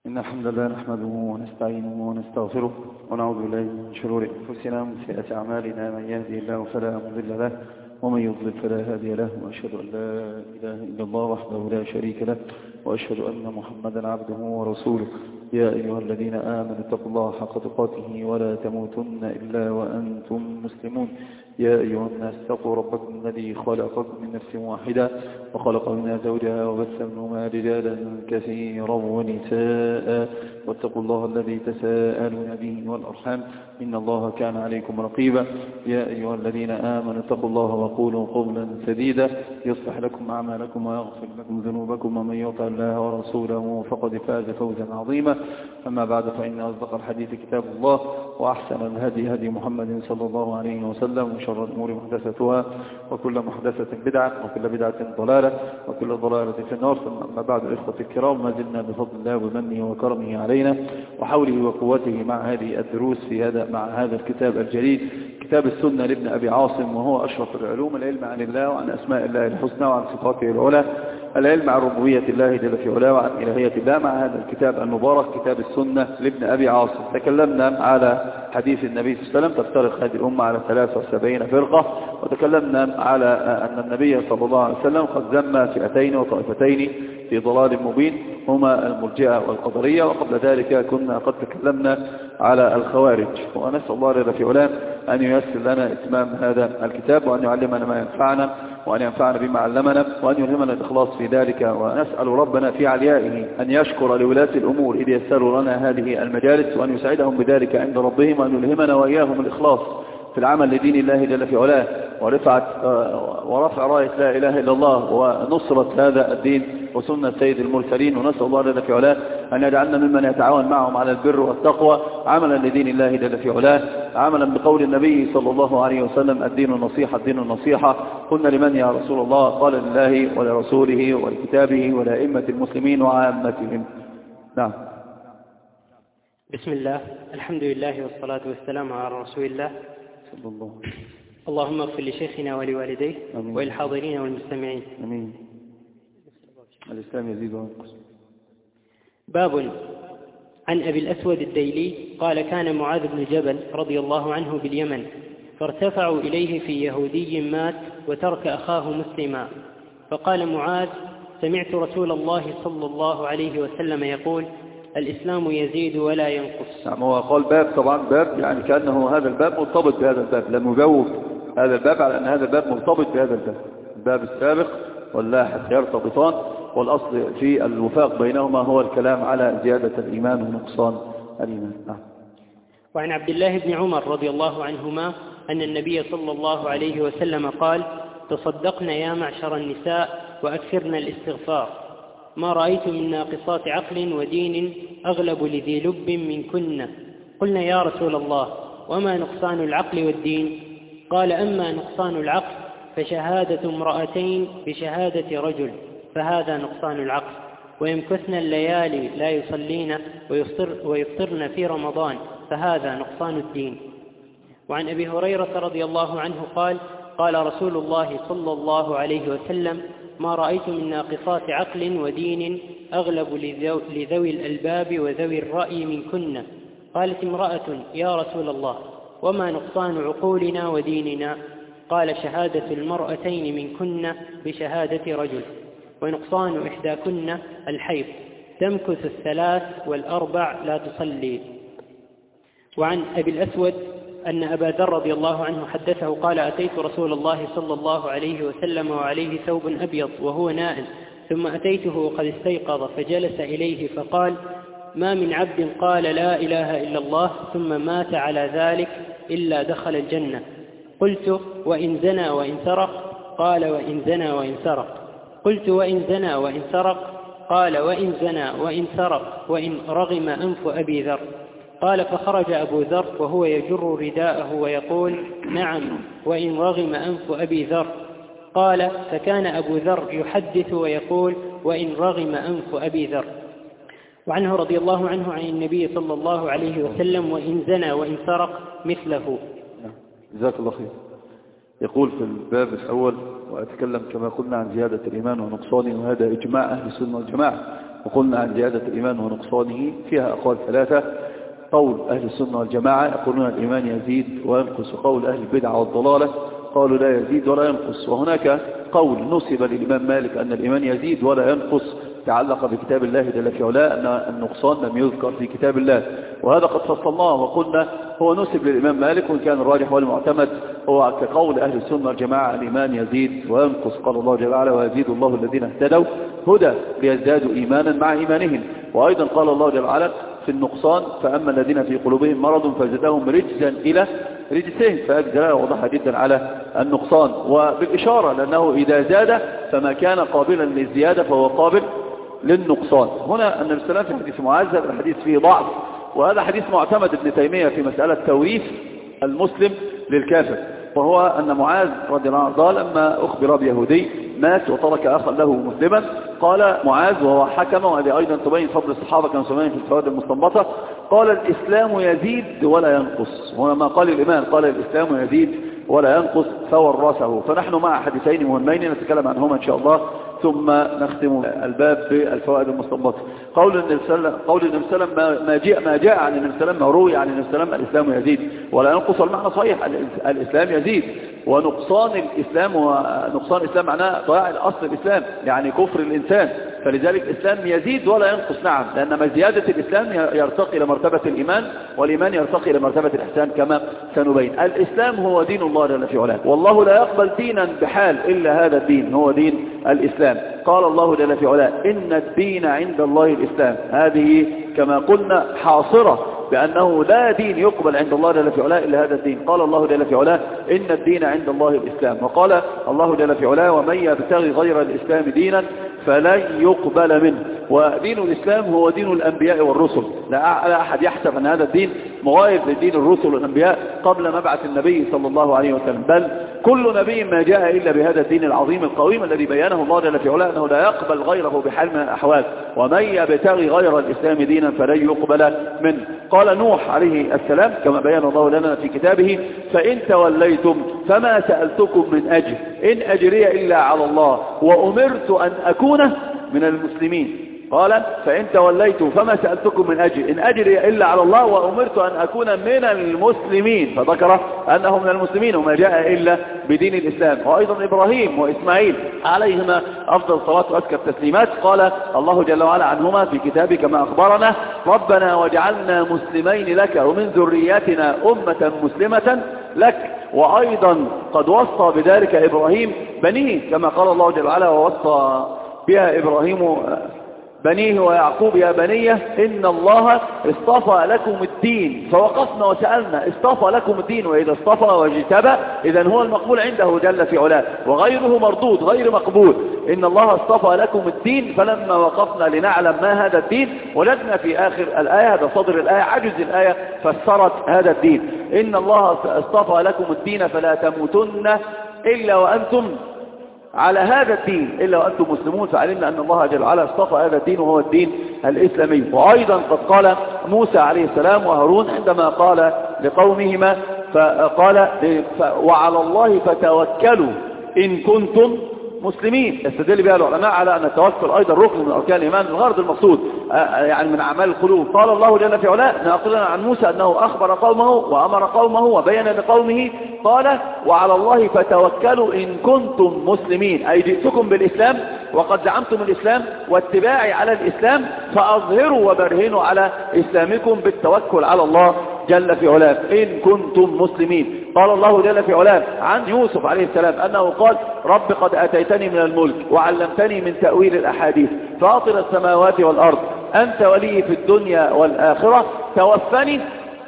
إن الحمد لله نحمده ونستعينه ونستغفره ونعوذ بالله من شرور أنفسنا ومن سيئات أعمالنا. من يهدي الله فلا مضل له ومن يضلل فلا هادي له، وأشهد أن لا إله إلا الله وحده لا شريك له، وأشهد أن محمدا عبده ورسوله. يا أيها الذين آمنوا اتقوا الله حق تقاته ولا تموتن إلا وأنتم مسلمون. يا أيها الناس اتقوا ربكم الذي خلقكم من نفس واحدة وخلق منها زوجها وبث منهما رجالا كثيرا ونساء، واتقوا الله الذي تساءلون به والأرحام إن الله كان عليكم رقيبا. يا أيها الذين آمنوا اتقوا الله وقولوا قولا سديدا يصلح لكم أعمالكم ويغفر لكم ذنوبكم، ومن يطع الله ورسوله فقد فاز فوزا عظيما. أما بعد، فإن أصدق الحديث كتاب الله، وأحسن الهدي هدي محمد صلى الله عليه وسلم، وشر الأمور محدثتها، وكل محدثة بدعة، وكل بدعة ضلالة، وكل ضلالة في النار. ثم أما بعد، الإخوة الكرام، ما زلنا بفضل الله ومنه وكرمه علينا وحوله وقوته مع هذه الدروس مع هذا الكتاب الجليل، كتاب السنة لابن أبي عاصم، وهو أشرف العلوم، العلم عن الله وعن أسماء الله الحسنى وعن صفاته العلى، العلم عن ربوبية الله جل في علاه وعن إلهية الله، مع هذا الكتاب المبارك كتاب السنة لابن أبي عاصم. تكلمنا على حديث النبي صلى الله عليه وسلم تفترق هذه الأمة على 73 فرقة، وتكلمنا على أن النبي صلى الله عليه وسلم قد ذم فئتين وطائفتين في ضلال مبين، هما المرجئة والقدرية. وقبل ذلك كنا قد تكلمنا على الخوارج، ونسأل الله جل في علاه أن ييسر لنا إتمام هذا الكتاب، وأن يعلمنا ما ينفعنا، وأن ينفعنا بما علمنا، وأن يلهمنا الإخلاص في ذلك. ونسأل ربنا في عليائه أن يشكر لولاة الأمور إذ يسروا لنا هذه المجالس، وأن يسعدهم بذلك عند ربهم، وأن يلهمنا وإياهم الإخلاص في العمل لدين الله جل في علاه، ورفع راية لا إله إلا الله، ونصرة هذا الدين وسنة سيد المرسلين. ونسأل الله جل في علاه أن يجعلنا ممن يتعاون معهم على البر والتقوى عملا لدين الله جل في علاه، عملا بقول النبي صلى الله عليه وسلم: الدين النصيحة، الدين النصيحة. قلنا: لمن يا رسول الله؟ قال: لله ولرسوله ولكتابه ولأئمة المسلمين وعامتهم. نعم. بسم الله، الحمد لله والصلاة والسلام على رسول الله صلى الله عليه وسلم. اللهم اغفر لشيخنا ولوالديه وللحاضرين والمستمعين. امين. الإسلام يزيد وينقص. باب عن أبي الأسود الديلي قال: كان معاذ بن جبل رضي الله عنه باليمن، فارتفعوا إليه في يهودي مات وترك أخاه مسلما، فقال معاذ: سمعت رسول الله صلى الله عليه وسلم يقول: الإسلام يزيد ولا ينقص. نعم، هو قال باب، طبعا باب يعني كأنه هذا الباب مرتبط بهذا الباب، لم يجوب هذا الباب على أن هذا الباب مرتبط بهذا الباب. الباب السابق واللاحق يرتبطان، والأصل في الوفاق بينهما هو الكلام على زيادة الإيمان ونقصان الإيمان. نعم. وعن عبد الله بن عمر رضي الله عنهما أن النبي صلى الله عليه وسلم قال: تصدقن يا معشر النساء وأكثرن الاستغفار، ما رأيت من ناقصات عقل ودين أغلب لذي لب منكن. قلنا: يا رسول الله، وما نقصان العقل والدين؟ قال: أما نقصان العقل فشهادة امرأتين بشهادة رجل، فهذا نقصان العقل، ويمكثن الليالي لا يصلين ويفطرن في رمضان، فهذا نقصان الدين. وعن أبي هريرة رضي الله عنه قال: قال رسول الله صلى الله عليه وسلم: ما رأيت من ناقصات عقل ودين أغلب لذوي الألباب وذوي الرأي منكن. قالت امرأة: يا رسول الله، وما نقصان عقولنا وديننا؟ قال: شهادة المرأتين منكن بشهادة رجل، ونقصان إحداكن الحيض، تمكث الثلاث والأربع لا تصلي. وعن أبي الأسود أن أبا ذر رضي الله عنه حدثه قال: أتيت رسول الله صلى الله عليه وسلم وعليه ثوب أبيض وهو نائم، ثم أتيته وقد استيقظ فجلس إليه فقال: ما من عبد قال لا إله إلا الله ثم مات على ذلك إلا دخل الجنة. قلت: وإن زنى وإن سرق؟ قال: وإن زنى وإن سرق. قلت: وإن زنى وإن سرق؟ قال: وإن زنى وإن سرق وإن رغم أنف أبي ذر. قال: فخرج أبو ذر وهو يجر رداءه ويقول: نعم، وإن رغم أنف أبي ذر. قال: فكان أبو ذر يحدث ويقول: وإن رغم أنف أبي ذر. وعنه رضي الله عنه عن النبي صلى الله عليه وسلم: وإن زنى وإن سرق مثله. جزاك الله خير. يقول في الباب الأول: وأتكلم كما قلنا عن زيادة الإيمان ونقصانه، وهذا إجماع أهل السنة والجماعة وقلنا عن زيادة الإيمان ونقصانه فيها أقوال ثلاثة. قول أهل السنة والجماعة يقولون الإيمان يزيد وينقص، وقول أهل البدعة والضلالة قالوا لا يزيد ولا ينقص. وهناك قول نسب للإمام مالك أن الإيمان يزيد ولا ينقص تعلق بكتاب الله جل في علاه، أن النقصان لم يذكر في كتاب الله، وهذا قد فصلناه وقلنا هو نسب للإمام مالك، وإن كان الراجح والمعتمد هو كقول أهل السنة والجماعة الإيمان يزيد وينقص. قال الله جل وعلا ويزيد الله الذين اهتدوا هدى ليزدادوا إيمانا مع إيمانهم. وأيضا قال الله جل وعلا في النقصان فأما الذين في قلوبهم مرض فزادهم رجزا إلى رجسهم، فأجزاء واضحة جدا على النقصان، وبالإشارة لأنه إذا زاد فما كان قابلا للزيادة فهو قابل للنقصان. هنا النبي صلى الله عليه وسلم في حديث معاذ الحديث فيه ضعف، وهذا حديث معتمد ابن تيمية في مسألة توريث المسلم للكافر، وهو أن معاذ رضي الله عنه قال لما أخبر بيهودي مات وترك أخا له مسلما، قال معاذ وهو حكم، وهذه أيضا تبين فضل الصحابة كما سمعنا في الفوائد المستنبطة، قال الإسلام يزيد ولا ينقص. هنا ما قال الإيمان، قال الإسلام يزيد ولا ينقص فورثه. فنحن مع حديثين مهمين نتكلم عنهما إن شاء الله، ثم نختم الباب بالفوائد المستنبطة. قول النبي صلى الله عليه وسلم ما جاء عن النبي صلى الله عليه وسلم، ما روي عن النبي صلى الله عليه وسلم الإسلام يزيد ولا ينقص، المعنى صحيح، الإسلام يزيد، ونقصان الإسلام ونقصان الإسلام معناه ضياع الأصل الإسلام، يعني كفر الإنسان، فلذلك الإسلام يزيد ولا ينقص. نعم، لأن زيادة الإسلام يرتقي إلى مرتبة الإيمان، والإيمان يرتقي إلى مرتبة الإحسان كما سنبين. الإسلام هو دين الله جل في علاه، والله لا يقبل دينا بحال إلا هذا الدين، هو دين الإسلام. قال الله جل في علاه إن الدين عند الله الإسلام، هذه كما قلنا حاصرة بأنه لا دين يقبل عند الله جل في علاه إلا هذا الدين. قال الله جل في علاه إن الدين عند الله الإسلام، وقال الله جل في علاه ومن يبتغي غير الإسلام دينا فلن يقبل منه. ودين الإسلام هو دين الأنبياء والرسل، لا أحد يحسب أن هذا الدين مغاير لدين الرسل والأنبياء قبل مبعث النبي صلى الله عليه وسلم، بل كل نبي ما جاء إلا بهذا الدين العظيم القويم الذي بيانه الله جل في علاه أنه لا يقبل غيره بحال من الأحوال، ومن يبتغي غير الإسلام دينا فلن يقبل منه. قال نوح عليه السلام كما بيان الله لنا في كتابه فإن توليتم فما سألتكم من أجر إن أجري إلا على الله وأمرت أن أكون من المسلمين. قال فإن توليتم فما سألتكم من أجر إن أجري إلا على الله وأمرت أن أكون من المسلمين، فذكر أنه من المسلمين وما جاء إلا بدين الإسلام. وأيضا إبراهيم وإسماعيل عليهما أفضل صلاة وأزكى التسليمات، قال الله جل وعلا عنهما في كتابه كما أخبرنا ربنا واجعلنا مسلمين لك ومن ذرياتنا أمة مسلمة لك. وأيضا قد وصى بذلك إبراهيم بنيه كما قال الله جل وعلا ووصى بها إبراهيم بنيه ويعقوب يا بنيه إن الله اصطفى لكم الدين، فوقفنا وسألنا اصطفى لكم الدين، وإذا اصطفى واجتبى إذن هو المقبول عنده جل في علاه، وغيره مردود غير مقبول. إن الله اصطفى لكم الدين، فلما وقفنا لنعلم ما هذا الدين وجدنا في آخر الآية، هذا صدر الآية عجز الآية فسرت هذا الدين، إن الله اصطفى لكم الدين فلا تموتن إلا وأنتم على هذا الدين إلا وأنتم مسلمون، فعلمنا أن الله جل وعلا اصطفى هذا الدين وهو الدين الإسلامي. وأيضا قد قال موسى عليه السلام وهارون عندما قال لقومهما فقال وعلى الله فتوكلوا إن كنتم مسلمين، يستدل بها العلماء على أن التوكل أيضا ركن من أركان الإيمان الغرض المقصود يعني من أعمال القلوب. قال الله جل في علاه ناقلا عن موسى أنه أخبر قومه وأمر قومه وبين لقومه قال وعلى الله فتوكلوا إن كنتم مسلمين، أي جئتكم بالإسلام وقد زعمتم الإسلام واتباعي على الإسلام فأظهروا وبرهنوا على إسلامكم بالتوكل على الله جل في علاه إن كنتم مسلمين. قال الله جل في علاه عن يوسف عليه السلام أنه قال رب قد أتيتني من الملك وعلمتني من تأويل الأحاديث فاطر السماوات والأرض أنت ولي في الدنيا والآخرة توفني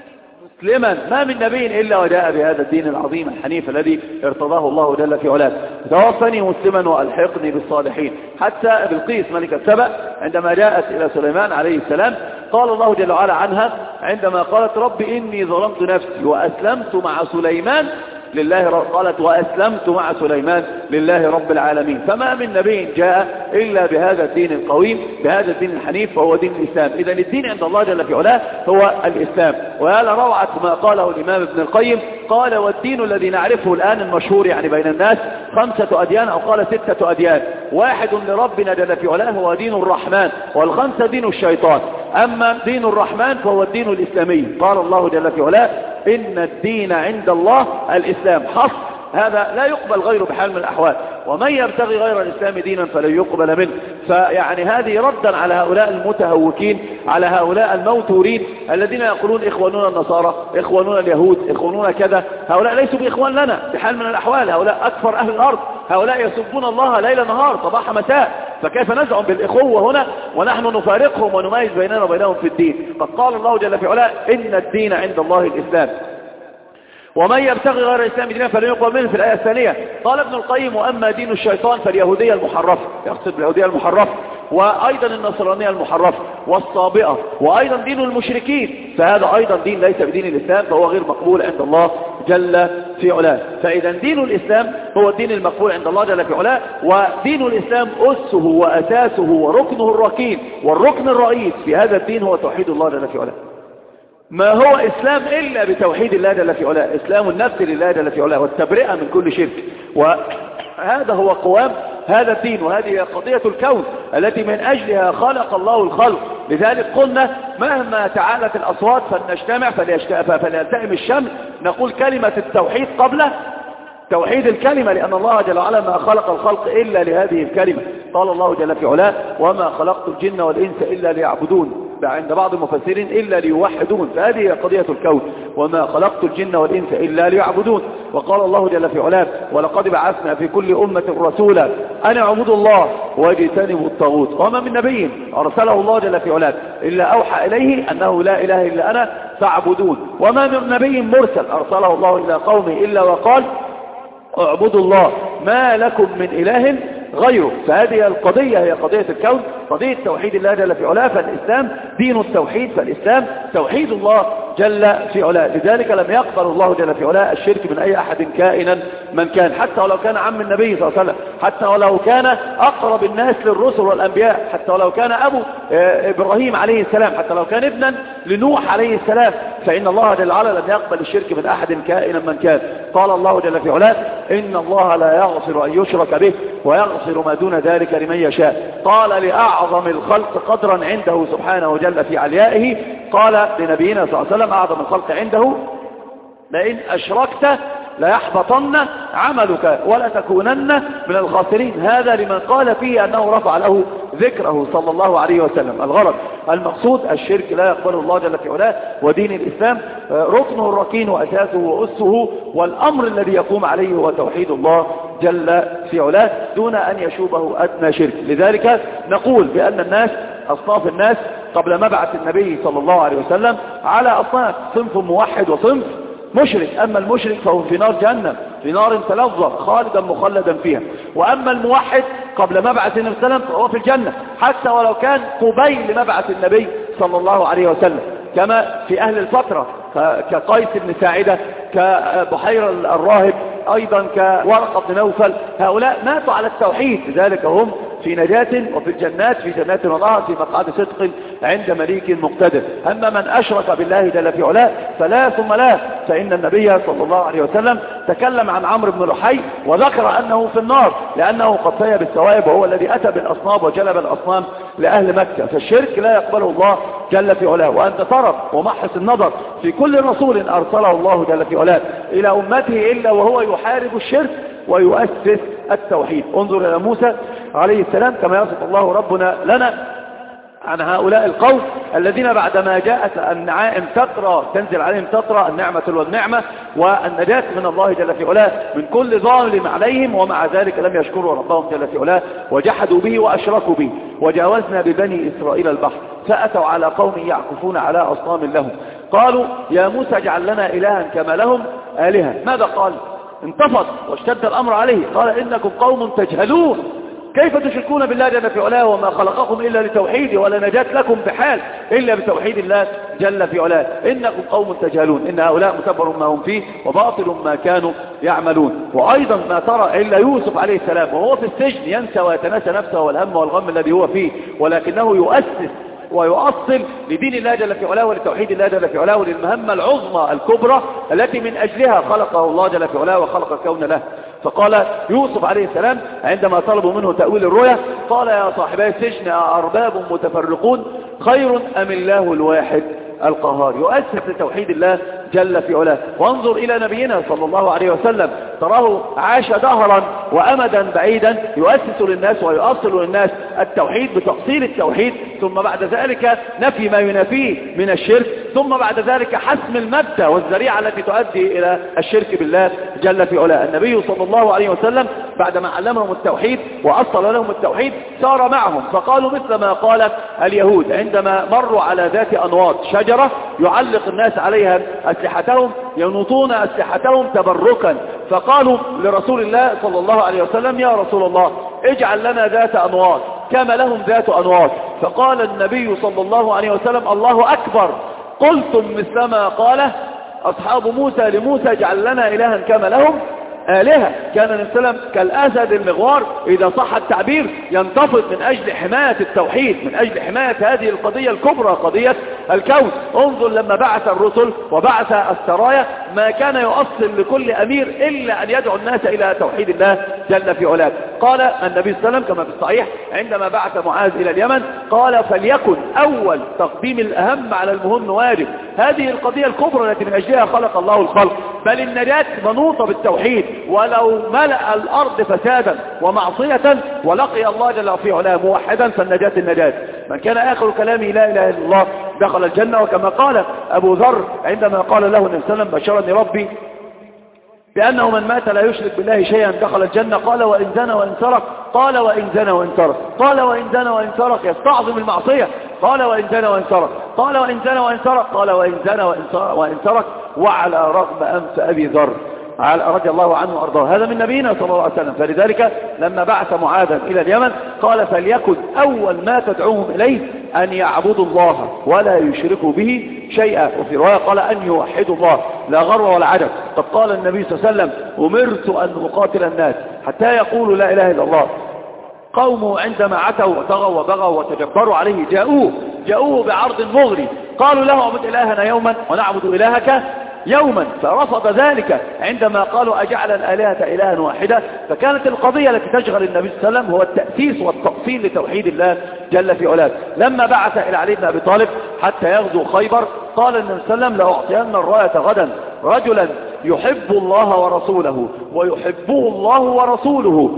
مسلما. ما من نبي إلا وجاء بهذا الدين العظيم الحنيف الذي ارتضاه الله جل في علاه. توفني مسلما وألحقني بالصالحين. حتى بلقيس ملكة سبأ عندما جاءت إلى سليمان عليه السلام قال الله جل وعلا عنها عندما قالت رب إني ظلمت نفسي وأسلمت مع سليمان لله قالت وأسلمت مع سليمان لله رب العالمين. فما من نبي جاء إلا بهذا الدين القويم، بهذا الدين الحنيف، فهو دين الإسلام. إذا الدين عند الله جل في علاه هو الإسلام. وهذا روعة ما قاله الإمام ابن القيم، قال والدين الذي نعرفه الآن المشهور يعني بين الناس 5 أديان، أو قال 6 أديان، واحد لربنا جل في علاه هو دين الرحمن، والخمسة دين الشيطان. أما دين الرحمن فهو الدين الإسلامي. قال الله جل في علاه إن الدين عند الله الإسلام، حصر هذا لا يقبل غيره بحال من الأحوال، ومن يبتغي غير الإسلام دينا فلن يقبل منه. فيعني هذه ردا على هؤلاء المتهوكين، على هؤلاء الموتورين الذين يقولون إخوانون النصارى، إخوانون اليهود، إخوانون كذا. هؤلاء ليسوا بإخوان لنا بحال من الأحوال، هؤلاء أكثر أهل الأرض، هؤلاء يسبون الله ليل نهار صباح مساء، فكيف نزعم بالإخوة هنا ونحن نفارقهم ونميز بيننا وبينهم في الدين؟ قد قال الله جل في علاه إن الدين عند الله الإسلام، ومن يبتغي غير الإسلام دينا فلن يقبل منه. في الآية الثانية قال ابن القيم وأما دين الشيطان فاليهودية المحرفة، يقصد باليهودية المحرفة، وأيضا النصرانية المحرفة والصابئة، وأيضا دين المشركين، فهذا أيضا دين ليس بدين الإسلام، فهو غير مقبول عند الله جل في علاه. فإذا دين الإسلام هو الدين المقبول عند الله جل في علاه، ودين الإسلام أسه وأساسه وركنه الركين والركن الرئيس في هذا الدين هو توحيد الله جل في علاه. ما هو إسلام إلا بتوحيد الله جل في علاه، إسلام النفس لله جل في علاه والتبرئة من كل شرك، وهذا هو قوام هذا الدين، وهذه قضية الكون التي من أجلها خلق الله الخلق. لذلك قلنا مهما تعالت الأصوات فلنجتمع فليلتئم الشمل، نقول كلمة التوحيد قبل توحيد الكلمة، لأن الله جل وعلا ما خلق الخلق إلا لهذه الكلمة. قال الله جل في علاه وما خلقت الجن والإنس إلا ليعبدون، عند بعض المفسرين إلا ليوحدون، فهذه قضية الكون، وما خلقت الجن والإنس إلا ليعبدون. وقال الله جل في علاه ولقد بعثنا في كل أمة رسولا أن اعبدوا الله واجتنبوا الطاغوت، وما من نبي أرسله الله جل في علاه إلا أوحى إليه أنه لا إله إلا أنا فاعبدون، وما من نبي مرسل أرسله الله إلى قومه إلا وقال اعبدوا الله ما لكم من إله غيره. فهذه القضية هي قضية الكون، قضية توحيد الله جل في علاه، فالإسلام دين التوحيد، فالإسلام توحيد الله جل في علاه. لذلك لم يقبل الله جل في علاه الشرك من أي أحد كائنا من كان، حتى ولو كان عم النبي صلى الله عليه وسلم، حتى ولو كان أقرب الناس للرسل والأنبياء، حتى ولو كان أبو إبراهيم عليه السلام، حتى لو كان ابنا لنوح عليه السلام، فإن الله جل وعلا لم يقبل الشرك من أحد كائنا من كان. قال الله جل في علاه إن الله لا يغفر أن يشرك به ويغفر ما دون ذلك لمن يشاء. قال لأعظم الخلق قدرا عنده سبحانه وجل في عليائه، قال لنبينا صلى الله عليه وسلم أعظم الخلق عنده لئن أشركت ليحبطن عملك ولا تكونن من الخاسرين. هذا لمن قال فيه أنه رفع له ذكره صلى الله عليه وسلم. الغرض المقصود الشرك لا يقبله الله جل في علاه، ودين الإسلام ركنه الركين وأساسه وأسه، والأمر الذي يقوم عليه هو توحيد الله جل في علاه دون أن يشوبه أدنى شرك. لذلك نقول بأن الناس أصناف الناس قبل مبعث النبي صلى الله عليه وسلم على أصناف، صنف موحد وصنف مشرك. أما المشرك فهو في نار جهنم، في نار تلظى خالدا مخلدا فيها. وأما الموحد قبل مبعث النبي صلى الله عليه وسلم فهو في الجنة، حتى ولو كان قبيل مبعث النبي صلى الله عليه وسلم، كما في أهل الفترة كقيس بن ساعدة، كبحير الراهب، أيضا كورقة بن نوفل. هؤلاء ماتوا على التوحيد، لذلك هم في نجاة وفي الجنات، في جنات ونهر، في مقعد صدق عند مليك مقتدر. أما من أشرك بالله جل في علاه فلا ثم لا، فإن النبي صلى الله عليه وسلم تكلم عن عمرو بن لحي وذكر أنه في النار لأنه قد سيى بالثواب، وهو الذي أتى بالأصنام وجلب الأصنام لأهل مكة. فالشرك لا يقبله الله جل في علاه. وأنت ترى ومحس النظر في كل رسول أرسله الله جل في علاه إلى أمته إلا وهو يحارب الشرك ويؤسس التوحيد. انظر إلى موسى عليه السلام كما يصف الله ربنا لنا عن هؤلاء القوم الذين بعدما جاءت النعائم تطرى تنزل عليهم تطرى النعمة والنعمة والنجاة من الله جل في علاه من كل ظالم عليهم، ومع ذلك لم يشكروا ربهم جل في علاه وجحدوا به وأشركوا به. وجاوزنا ببني إسرائيل البحر فأتوا على قوم يعكفون على أصنام لهم، قالوا يا موسى اجعل لنا إلها كما لهم آلهة. ماذا قال؟ انتفض واشتد الأمر عليه، قال إنكم قوم تجهلون. كيف تشركون بالله جل في علاه وما خلقكم إلا لتوحيدي ولا نجاة لكم بحال إلا بتوحيد الله جل في علاه إنكم قوم تجهلون إن هؤلاء متبر ما هم فيه وباطل ما كانوا يعملون. وأيضا ما ترى إلا يوسف عليه السلام وهو في السجن ينسى ويتناسى نفسه والهم والغم الذي هو فيه، ولكنه يؤسس ويؤصل لدين الله جل في علاه ولتوحيد الله جل في علاه وللمهمة العظمى الكبرى التي من أجلها خلقه الله جل في علاه وخلق الكون له. فقال يوسف عليه السلام عندما طلبوا منه تأويل الرؤيا قال يا صاحبي السجن أأرباب متفرقون خير أم الله الواحد القهار، يؤسس لتوحيد الله جل في علاه. وانظر إلى نبينا صلى الله عليه وسلم تراه عاش دهرا وأمدا بعيدا يؤسس للناس ويؤصل للناس التوحيد بتأصيل التوحيد، ثم بعد ذلك نفي ما ينافيه من الشرك، ثم بعد ذلك حسم المادة والذريعة التي تؤدي إلى الشرك بالله جل في علاه. النبي صلى الله عليه وسلم بعدما علمهم التوحيد وأصل لهم التوحيد سار معهم فقالوا مثل ما قال اليهود عندما مروا على ذات أنواط شجرة يعلق الناس عليها أسلحتهم ينوطون أسلحتهم تبركا، فقالوا لرسول الله صلى الله عليه وسلم يا رسول الله اجعل لنا ذات أنواط كما لهم ذات أنواط. فقال النبي صلى الله عليه وسلم الله أكبر، قلتم مثلما قال أصحاب موسى لموسى اجعل لنا إلها كما لهم آلهة. كان النبي صلى الله عليه وسلم كالأسد المغوار إذا صح التعبير ينتفض من أجل حماية التوحيد، من أجل حماية هذه القضية الكبرى قضية الكون. انظر لما بعث الرسل وبعث السرايا ما كان يؤصل لكل أمير إلا أن يدعو الناس إلى توحيد الله جل في علاه. قال النبي صلى الله عليه وسلم كما في الصحيح عندما بعث معاذ إلى اليمن قال فليكن أول تقديم الأهم على المهم واجب، هذه القضية الكبرى التي من أجلها خلق الله الخلق، بل النجاة منوطة بالتوحيد، ولو ملأ الأرض فسادا ومعصية ولقي الله جل في علاه موحدا فالنجاة النجاة. من كان آخر كلامه لا إله إلا الله دخل الجنة، وكما قال أبو ذر عندما قال له النبي صلى الله عليه وسلم بشرني ربي بأنه من مات لا يشرك بالله شيئا دخل الجنة، قال وإن زنى وإن سرق، قال وإن زنى وإن سرق، قال وإن زنى وإن سرق يستعظم المعصية، قال وإن زنى وإن سرق، قال وإن زنى وإن سرق، قال وإن زنى وإن سرق وعلى رغم أنف أبي ذر رضي الله عنه وأرضاه. هذا من نبينا صلى الله عليه وسلم. فلذلك لما بعث معاذا إلى اليمن قال فليكن أول ما تدعوهم إليه أن يعبدوا الله ولا يشركوا به شيئا، وفي رواية قال أن يوحدوا الله لا غر ولا عجب. قد قال النبي صلى الله عليه وسلم أمرت أن أقاتل الناس حتى يقولوا لا إله إلا الله. قوموا عندما عتوا وطغوا وبغوا وتجبروا عليه جاءوه بعرض مغري، قالوا له اعبد إلهنا يوما ونعبد إلهك يوما، فرفض ذلك عندما قالوا أجعل الآلهة إلها واحدة. فكانت القضية التي تشغل النبي صلى الله عليه وسلم هو التأسيس والتأصيل لتوحيد الله جل في علاه. لما بعث إلى علي بن أبي طالب حتى يغزو خيبر قال النبي صلى الله عليه وسلم لأعطين الراية غدا رجلا يحب الله ورسوله ويحبه الله ورسوله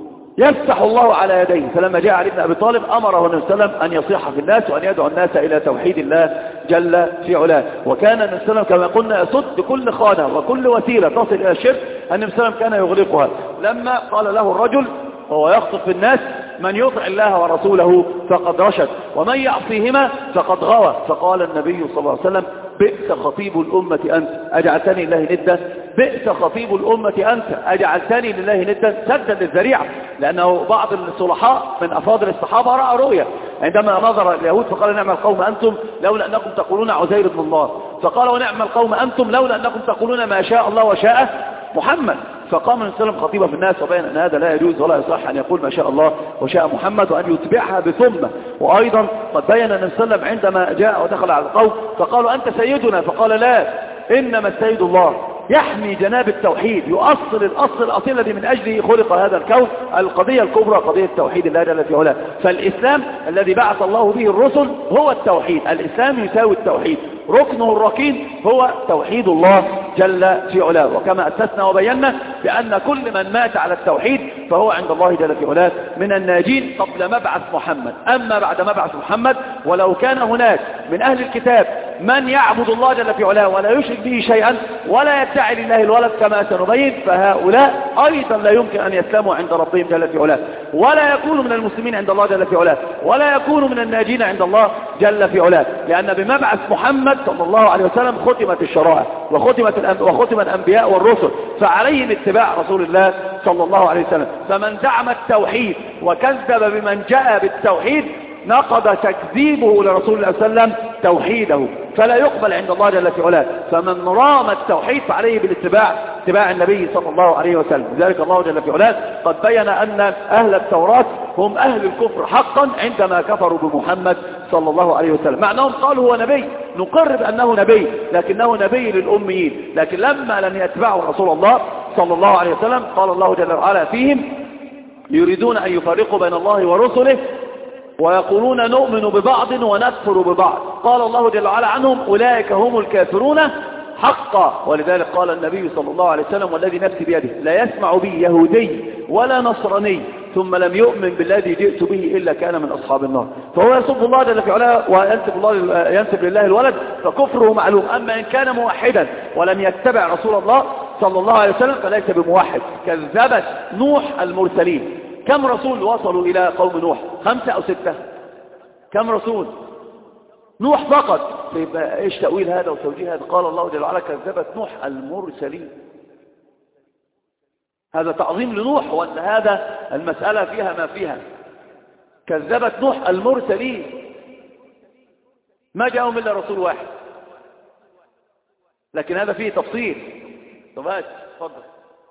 يفتح الله على يديه. فلما جاء علي بن أبي طالب أمره النبي صلى الله عليه وسلم أن يصيح في الناس وأن يدعو الناس إلى توحيد الله جل في علاه. وكان النبي صلى الله عليه وسلم كما قلنا يصد كل خانة وكل وسيلة تصل إلى الشرك النبي صلى الله عليه وسلم كان يغلقها. لما قال له الرجل وهو يخطب في الناس من يطع الله ورسوله فقد رشد ومن يعصيهما فقد غوى، فقال النبي صلى الله عليه وسلم بئس خطيب الأمة أنت أجعلتني لله ندا، بئس خطيب الأمة أنت أجعلتني لله ندا، سدا للذريعة. لأنه بعض الصلحاء من أفاضل الصحابة رأى رؤيا عندما نظر اليهود فقال نعم القوم أنتم لولا أنكم تقولون عزير بن الله، فقال ونعم القوم أنتم لولا أنكم تقولون ما شاء الله وشاء محمد. فقام النبي صلى الله عليه وسلم خطيبا في الناس وبين أن هذا لا يجوز ولا يصح أن يقول ما شاء الله وشاء محمد وأن يتبعها بثم. وأيضا قد بين النبي صلى الله عليه وسلم عندما جاء ودخل على القوم فقالوا أنت سيدنا، فقال لا إنما السيد الله، يحمي جناب التوحيد، يؤصل الأصل الأصيل الذي من أجله خلق هذا الكون، القضية الكبرى قضية التوحيد الله جل في علاه. فالإسلام الذي بعث الله به الرسل هو التوحيد، الإسلام يساوي التوحيد، ركنه الركين هو توحيد الله جل في علاه. وكما أسسنا وبينا بأن كل من مات على التوحيد فهو عند الله جل في علاه من الناجين قبل مبعث محمد. أما بعد مبعث محمد ولو كان هناك من أهل الكتاب من يعبد الله جل في علاه ولا يشرك به شيئا ولا يدعي لله الولد كما سنبين، فهؤلاء أيضا لا يمكن أن يسلموا عند ربهم جل في علاه، ولا يكونوا من المسلمين عند الله جل في علاه، ولا يكونوا من الناجين عند الله جل في علاه. لأن بمبعث محمد صلى الله عليه وسلم ختمت الشرائع وختم الأنبياء والرسل، فعليهم اتباع رسول الله صلى الله عليه وسلم. فمن زعم التوحيد وكذب بمن جاء بالتوحيد نقض تكذيبه لرسول الله صلى الله عليه وسلم توحيده، فلا يقبل عند الله جل في علاه. فمن رام التوحيد فعليه اتباع النبي صلى الله عليه وسلم. لذلك الله جل في علاه قد بين أن أهل التوراة هم أهل الكفر حقا عندما كفروا بمحمد صلى الله عليه وسلم، مع أنهم قالوا هو نبي، نقر بأنه نبي، لكنه نبي للأميين. لكن لما لم يتبعوا رسول الله صلى الله عليه وسلم قال الله جل وعلا فيهم يريدون أن يفرقوا بين الله ورسله ويقولون نؤمن ببعض ونكفر ببعض. قال الله جل وعلا عنهم أولئك هم الكافرون حقا. ولذلك قال النبي صلى الله عليه وسلم والذي نفسي بيده لا يسمع بي يهودي ولا نصراني ثم لم يؤمن بالذي جئت به إلا كان من أصحاب النار. فهو يسب الله جل في علاه وينسب لله الولد، فكفره معلوم. أما إن كان موحدا ولم يتبع رسول الله صلى الله عليه وسلم فليس بموحد. كذبت نوح المرسلين. كم رسول وصلوا إلى قوم نوح؟ 5 أو 6؟ كم رسول؟ نوح فقط. فيبقى ايش تأويل هذا وتوجيه هذا؟ قال الله جل وعلا كذبت نوح المرسلين. هذا تعظيم لنوح ولا هذا المسألة فيها ما فيها؟ كذبت نوح المرسلين، ما جاءهم إلا رسول واحد. لكن هذا فيه تفصيل. طب هات اتفضل.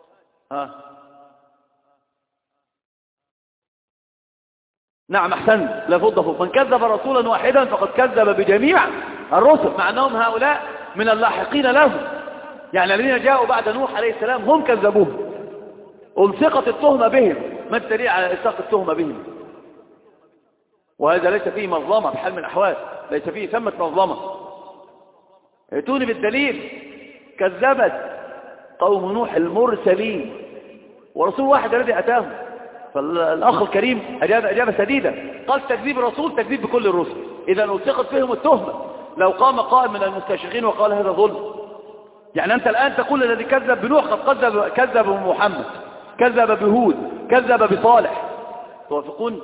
نعم أحسن، لا فض. من كذب رسولا واحدا فقد كذب بجميع الرسل، مع أنهم هؤلاء من اللاحقين لهم. يعني الذين جاءوا بعد نوح عليه السلام هم كذبوه، ألصقت التهمة بهم. ما الدليل على إلصاق التهمة بهم؟ وهذا ليس فيه مظلمة بحال من الأحوال، ليس فيه ثمة مظلمة. ائتوني بالدليل. كذبت قوم نوح المرسلين ورسول واحد الذي أتاهم. فالأخ الكريم أجاب إجابة سديدة، قال تكذيب الرسول تكذيب بكل الرسل، إذا ألصقت بهم التهمة. لو قام قائم من المستشرقين وقال هذا ظلم، يعني أنت الآن تقول الذي كذب بنوح قد كذب بمحمد، كذب بهود، كذب بصالح. توافقون؟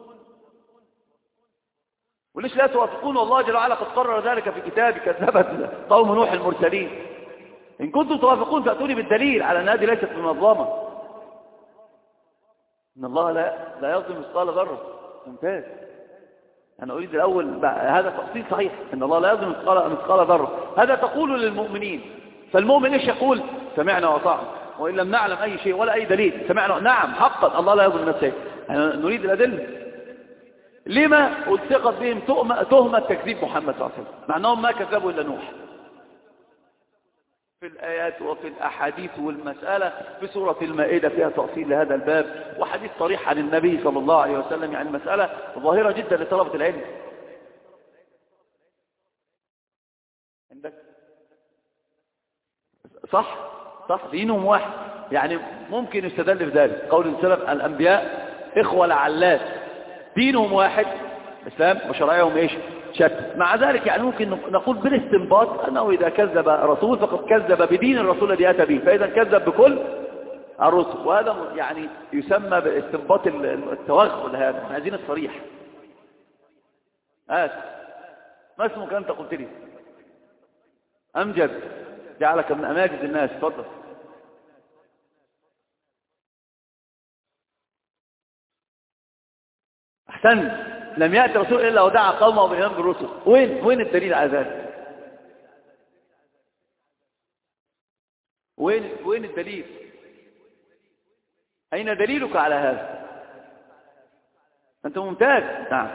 وليش لا توافقون؟ والله جل وعلا قد قرر ذلك في كتابه، كذبت قوم نوح المرسلين. إن كنتم توافقون فأتوني بالدليل على أن هذه ليست بمظلمة. إن الله لا يظلم مثقال ذرة. ممتاز. أنا أريد الأول هذا تفصيل صحيح، إن الله لا يظلم مثقال ذرة. هذا تقول للمؤمنين. فالمؤمن إيش يقول؟ سمعنا وأطعنا، وإن لم نعلم أي شيء ولا أي دليل سمعنا. نعم حقا الله لا يظلم نفسه. نريد الأدلة. لما ألصقت بهم تهمة تكذيب محمد صلى الله عليه وسلم، مع أنهم ما كذبوا إلا نوح؟ في الآيات وفي الأحاديث، والمسألة في سورة المائدة فيها تأصيل لهذا الباب، وحديث صريح عن النبي صلى الله عليه وسلم. يعني مسألة ظاهرة جدا لطلبة العلم. عندك صح دينهم واحد. يعني ممكن يستدل بذلك قول السلف الأنبياء إخوة لعلات، دينهم واحد إسلام وشرائعهم إيش؟ شتى. مع ذلك يعني ممكن نقول بالاستنباط أنه إذا كذب رسول فقد كذب بدين الرسول الذي أتى به، فإذا كذب بكل الرسل. وهذا يعني يسمى باستنباط التوغل. هذا احنا عايزين الصريح. ما اسمك أنت؟ قلت لي أمجد، جعلك من أماجد الناس. تفضل. أحسن. لم يأتي رسول إلا ودعا قومه بالإيمان بالرسل. وين الدليل على ذلك؟ وين الدليل؟ أين دليلك على هذا؟ أنت ممتاز. نعم.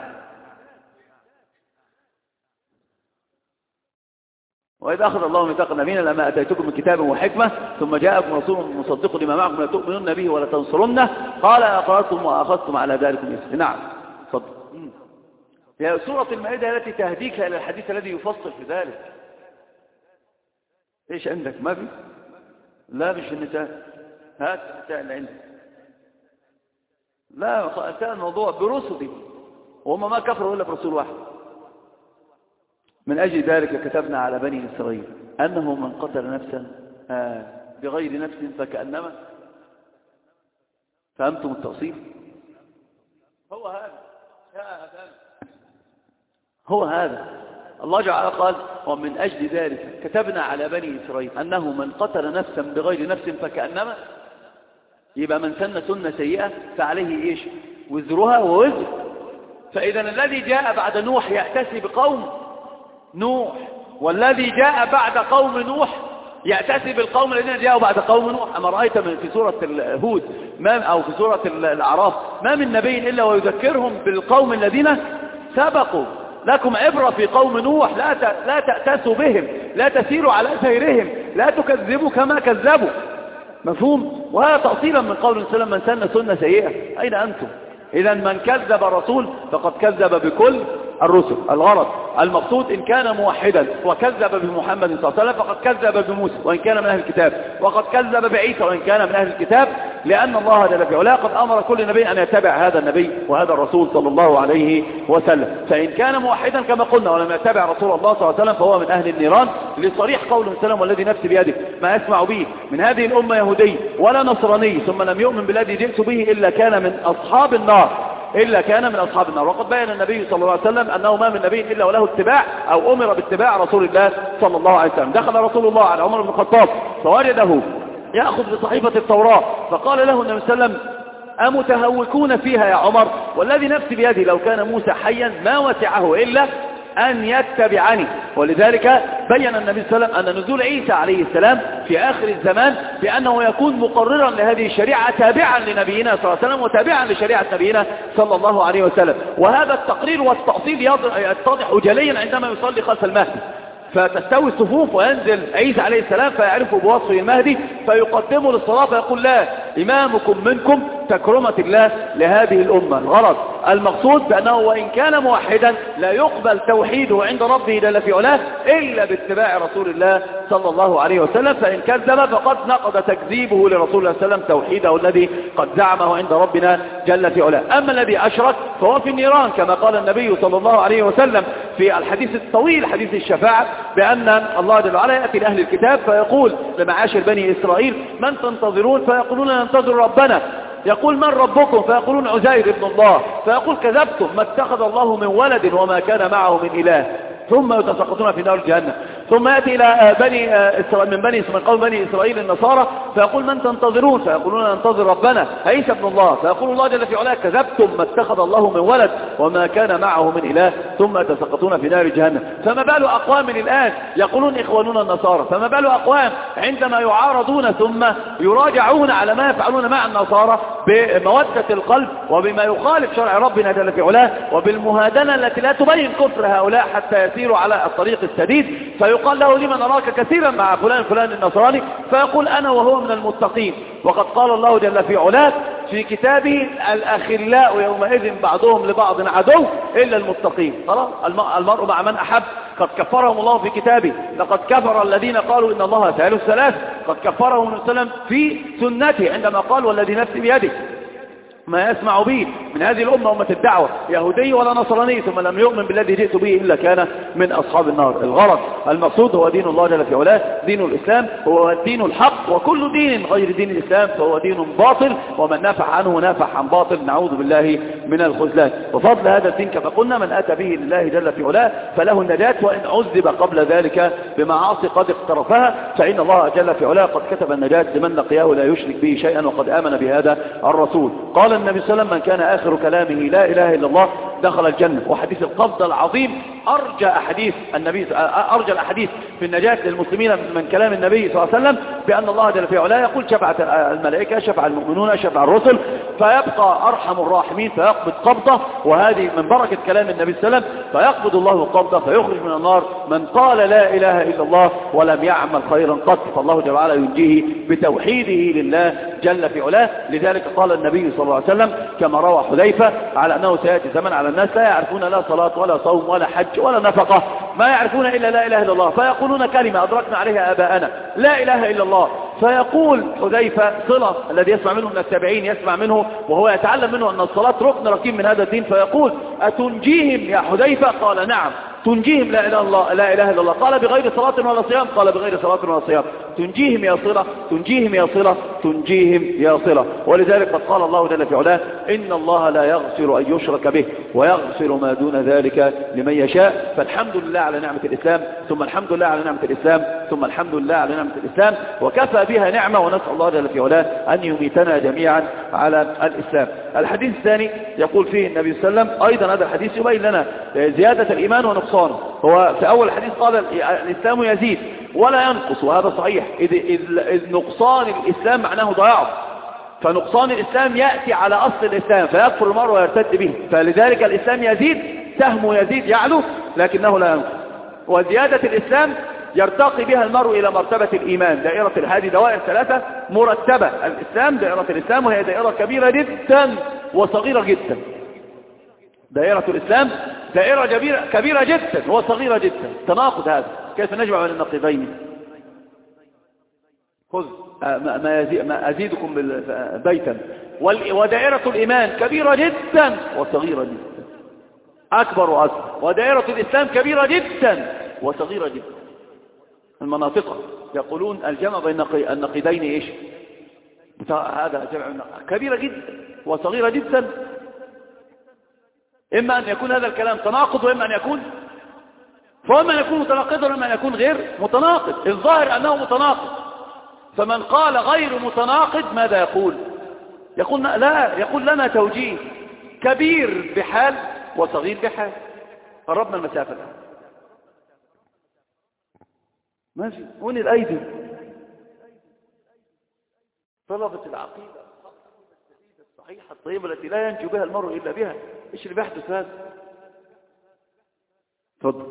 وإذا أخذ الله ميثاق النبيين لما أتيتكم من كتاب وحكمة ثم جاءكم رسول مصدق لما معكم لتؤمنون به ولا تنصرنه قال أقررتم وأخذتم على ذلكم يسر. نعم. تفضل. هي سورة المائدة التي تهديك إلى الحديث الذي يفصل في ذلك. إيش عندك؟ ما في؟ لا مش النساء. هات النساء اللي عندك. لا انتهى الموضوع برسله، وهم ما كفروا إلا برسول واحد. من أجل ذلك كتبنا على بني إسرائيل أنه من قتل نفسا بغير نفس فكأنما. فهمتم التوصيف؟ هو هذا. الله تعالى قال ومن أجل ذلك كتبنا على بني إسرائيل أنه من قتل نفسا بغير نفس فكأنما، يبقى من سن سنة سيئة فعليه إيش؟ وزرها ووزر. فإذا الذي جاء بعد نوح يأتسي بقوم نوح، والذي جاء بعد قوم نوح يأتسي بالقوم الذين جاءوا بعد قوم نوح. أما رأيت في سورة هود أو في سورة الأعراف ما من نبي إلا ويذكرهم بالقوم الذين سبقوا. لكم عبرة في قوم نوح، لا تأتسوا بهم، لا تسيروا على سيرهم، لا تكذبوا كما كذبوا. مفهوم؟ وهذا تأصيلا من قول سلم من سن سنة سيئة. أين أنتم؟ إذا من كذب الرسول فقد كذب بكل الرسل. الغرض المقصود إن كان موحدا وكذب بمحمد صلى الله عليه وسلم فقد كذب بموسى وإن كان من أهل الكتاب، وقد كذب بعيسى وإن كان من أهل الكتاب، لأن الله جل في علاه قد أمر كل نبي أن يتبع هذا النبي وهذا الرسول صلى الله عليه وسلم. فإن كان موحدا كما قلنا ولم يتبع رسول الله صلى الله عليه وسلم فهو من أهل النيران، لصريح قول سلم والذي نفسي بيده ما يسمع به من هذه الأمة يهودي ولا نصراني ثم لم يؤمن بالذي جئت به إلا كان من أصحاب النار، إلا كان من أصحاب النار. وقد بين النبي صلى الله عليه وسلم أنه ما من نبي إلا وله اتباع أو أمر باتباع رسول الله صلى الله عليه وسلم. دخل رسول الله على عمر بن الخطاب فوجده يأخذ بصحيفة التوراة فقال له النبي صلى الله عليه وسلم أمتهوكون فيها يا عمر؟ والذي نفسي بيده لو كان موسى حيا ما وسعه إلا أن يتبعني. ولذلك بين النبي صلى الله عليه وسلم أن نزول عيسى عليه السلام في آخر الزمان بأنه يكون مقررا لهذه الشريعة تابعا لنبينا صلى الله عليه وسلم وتابعا لشريعة نبينا صلى الله عليه وسلم. وهذا التقرير والتأصيل يتضح جليا عندما يصلي خلف المهدي، فتستوي الصفوف وينزل عيسى عليه السلام فيعرف بوصفه المهدي فيقدمه للصلاة فيقول لا إمامكم منكم تكرمة الله لهذه الأمة. الغرض المقصود بأنه وإن كان موحدا لا يقبل توحيده عند ربه جل في علاه إلا باتباع رسول الله صلى الله عليه وسلم، فإن كذب فقد نقض تكذيبه لرسول الله صلى الله عليه وسلم توحيده الذي قد زعمه عند ربنا جل في علاه. أما الذي أشرك فهو في النيران كما قال النبي صلى الله عليه وسلم في الحديث الطويل حديث الشفاعة بأن الله جل وعلا يأتي لأهل الكتاب فيقول لمعاشر بني إسرائيل من تنتظرون؟ فيقولون ننتظر ربنا. يقول من ربكم؟ فيقولون عزير ابن الله. فيقول كذبتم ما اتخذ الله من ولد وما كان معه من إله. ثم يتساقطون في نار جهنم. ثم يأتي إلى من قوم بني إسرائيل النصارى فيقول من تنتظرون؟ فيقولون ننتظر ربنا عيسى ابن الله. فيقول الله جل في علاه كذبتم ما اتخذ الله من ولد وما كان معه من إله. ثم يتساقطون في نار جهنم. فما بال أقوام الآن يقولون إخواننا النصارى، فما بال أقوام عندما يعارضون ثم يراجعون على ما يفعلون مع النصارى بمودة القلب وبما يخالف شرع ربنا جل في علاه وبالمهادنة التي لا تبين كفر هؤلاء حتى يسيروا على الطريق السديد. فيقال له لمن أراك كثيرا مع فلان النصراني؟ فيقول أنا وهو من المتقين. وقد قال الله جل في علاه في كتابه الأخلاء يومئذ بعضهم لبعض عدو إلا المتقين. خلاص المرء مع من أحب. قد كفرهم الله في كتابه لقد كفر الذين قالوا إن الله ثالث ثلاث. قد كفرهم النبي صلى الله عليه وسلم في سنته عندما قال والذي نفسي بيده ما يسمع به من هذه الأمة أمة الدعوة يهودي ولا نصراني ثم لم يؤمن بالذي جئت به إلا كان من أصحاب النار. الغرض المقصود هو دين الله جل في علاه، دين الإسلام هو الدين الحق، وكل دين غير دين الإسلام فهو دين باطل، ومن نافح عنه نافح عن باطل، نعوذ بالله من الخذلان. وفضل هذا الدين كما قلنا من أتى به لله جل في علاه فله النجاة، وإن عذب قبل ذلك بمعاصي قد اقترفها فإن الله جل في علاه قد كتب النجاة لمن لقياه لا يشرك به شيئا وقد آمن بهذا الرسول. قال النبي صلى الله عليه وسلم من كان آخر كلامه لا إله إلا الله دخل الجنة. وحديث القبض العظيم أرجى الأحاديث في النجاة للمسلمين من كلام النبي صلى الله عليه وسلم بأن الله جل في علاه يقول شفعت الملائكة شفع المؤمنون شفع الرسل، فيبقى أرحم الراحمين فيقبض قبضة، وهذه من بركة كلام النبي صلى الله عليه وسلم. فيقبض الله قبضة فيخرج من النار من قال لا إله إلا الله ولم يعمل خيرا قط، فالله جل وعلا ينجيه بتوحيده لله جل في علاه. لذلك قال النبي صلى الله عليه وسلم كما روى حذيفة على أنه سيأتي زمن على الناس لا يعرفون لا صلاة ولا صوم ولا حج ولا نفقة، ما يعرفون إلا لا إله إلا الله، فيقولون كلمة أدركنا عليها آباءنا لا إله إلا الله. فيقول حذيفة صلة الذي يسمع منه من التابعين يسمع منه وهو يتعلم منه أن الصلاة ركن ركين من هذا الدين، فيقول أتنجيهم يا حذيفة؟ قال نعم تنجيهم لا إله إلا الله. قال بغير صلاة ولا صيام؟ قال بغير صلاة ولا صيام. تنجيهم يا صلة تنجيهم يا صلة. تنجيهم يا صلة. ولذلك قد قال الله جل في علاه إن الله لا يغفر أن يشرك به ويغفر ما دون ذلك لمن يشاء. فالحمد لله على نعمة الإسلام، ثم الحمد لله على نعمة الإسلام، ثم الحمد لله على نعمة الإسلام، وكفى بها نعمة، ونسأل الله جل في علاه أن يميتنا جميعا على الإسلام. الحديث الثاني يقول فيه النبي صلى الله عليه وسلم، أيضا هذا الحديث يبين لنا زيادة الإيمان ونقصانه. هو في أول الحديث قال الإسلام يزيد ولا ينقص، وهذا صحيح، إذ نقصان الإسلام معناه ضياعه، فنقصان الإسلام يأتي على أصل الإسلام فيكفر المرء ويرتد به، فلذلك الإسلام يزيد، سهمه يزيد يعلو لكنه لا ينقص. وزيادة الإسلام يرتقي بها المرء إلى مرتبة الإيمان. دائرة هذه دوائر ثلاثة مرتبة: الإسلام، دائرة الإسلام وهي دائرة كبيرة جدا وصغيرة جدا. دائرة الإسلام دائرة كبيرة جدا وصغيرة جدا. تناقض هذا، كيف نجمع بين النقيضين؟ خذ ما أزيدكم بيتا. ودائرة الإيمان كبيرة جدا وصغيرة جدا، أكبر وأصغر. ودائرة الإسلام كبيرة جدا وصغيرة جدا. المناطق يقولون الجمع بين النقيضين إيش؟ هذا جمع كبيرة جدا وصغيرة جدا. إما أن يكون هذا الكلام تناقض، وإما أن يكون متناقضا، وإما أن يكون غير متناقض. الظاهر أنه متناقض. فمن قال غير متناقض ماذا يقول؟ يقول لنا توجيه: كبير بحال وصغير بحال. قربنا المسافة الآن. ماشي، وين الأيدي؟ طلبة العقيدة الصحيحة الطيبة التي لا ينجو بها المرء إلا بها. إيش اللي بيحدث هذا؟ تفضل.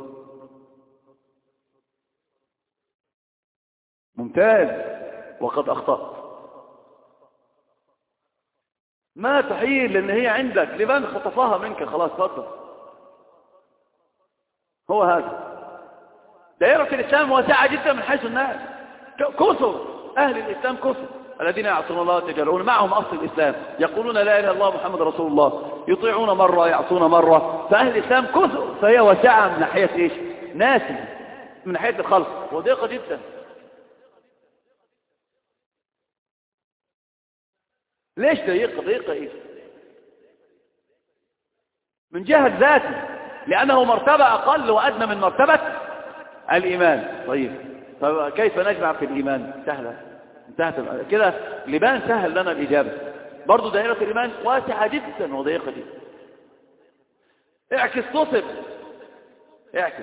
ممتاز، وقد أخطأت. ما تحيل، لأن هي عندك لبان خطفها منك، خلاص تفضل. هو هذا. دائرة الإسلام واسعة جدا من حيث الناس. كثر أهل الإسلام، كثر الذين يعصون الله ويتجرؤون، معهم أصل الإسلام، يقولون لا إله إلا الله محمد رسول الله، يطيعون مرة يعصون مرة. فأهل الإسلام كثر، فهي واسعة من ناحية إيش؟ ناس، من ناحية الخلق، وضيقة جدا. ليش ضيقة إيش؟ من جهة ذاته، لأنه مرتبة أقل وأدنى من مرتبة الإيمان. طيب كيف نجمع في الإيمان؟ سهلة، انتهت كده. لبان سهل لنا الإجابة. برضو دائرة الإيمان واسعة جدا وضيقة جدا. اعكس تصب، اعكس.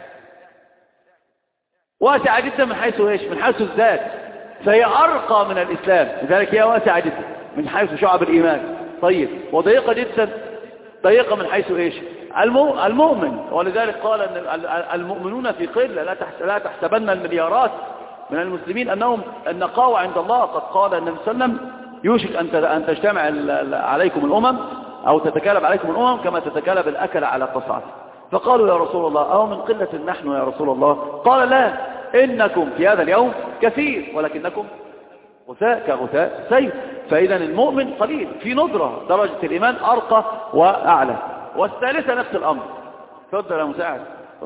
واسعة جدا من حيث ايش؟ من حيث الذات، فهي أرقى من الإسلام، لذلك هي واسعة جدا من حيث شعب الإيمان. طيب، وضيقة جدا، ضيقة من حيث ايش؟ المؤمن. ولذلك قال أن المؤمنون في قلة، لا تحسبن المليارات من المسلمين أنهم النقاوة عند الله. قد قال النبي صلى الله عليه وسلم: يوشك أن تجتمع عليكم الأمم أو تتكالب عليكم الأمم كما تتكالب الأكل على قصعته. فقالوا: يا رسول الله، أو من قلة نحن يا رسول الله؟ قال: لا، إنكم في هذا اليوم كثير ولكنكم غثاء كغثاء سيل. فإذا المؤمن قليل، في ندرة، درجة الإيمان أرقى وأعلى. والثالثة نفس الأمر. تفضل يا مساعد.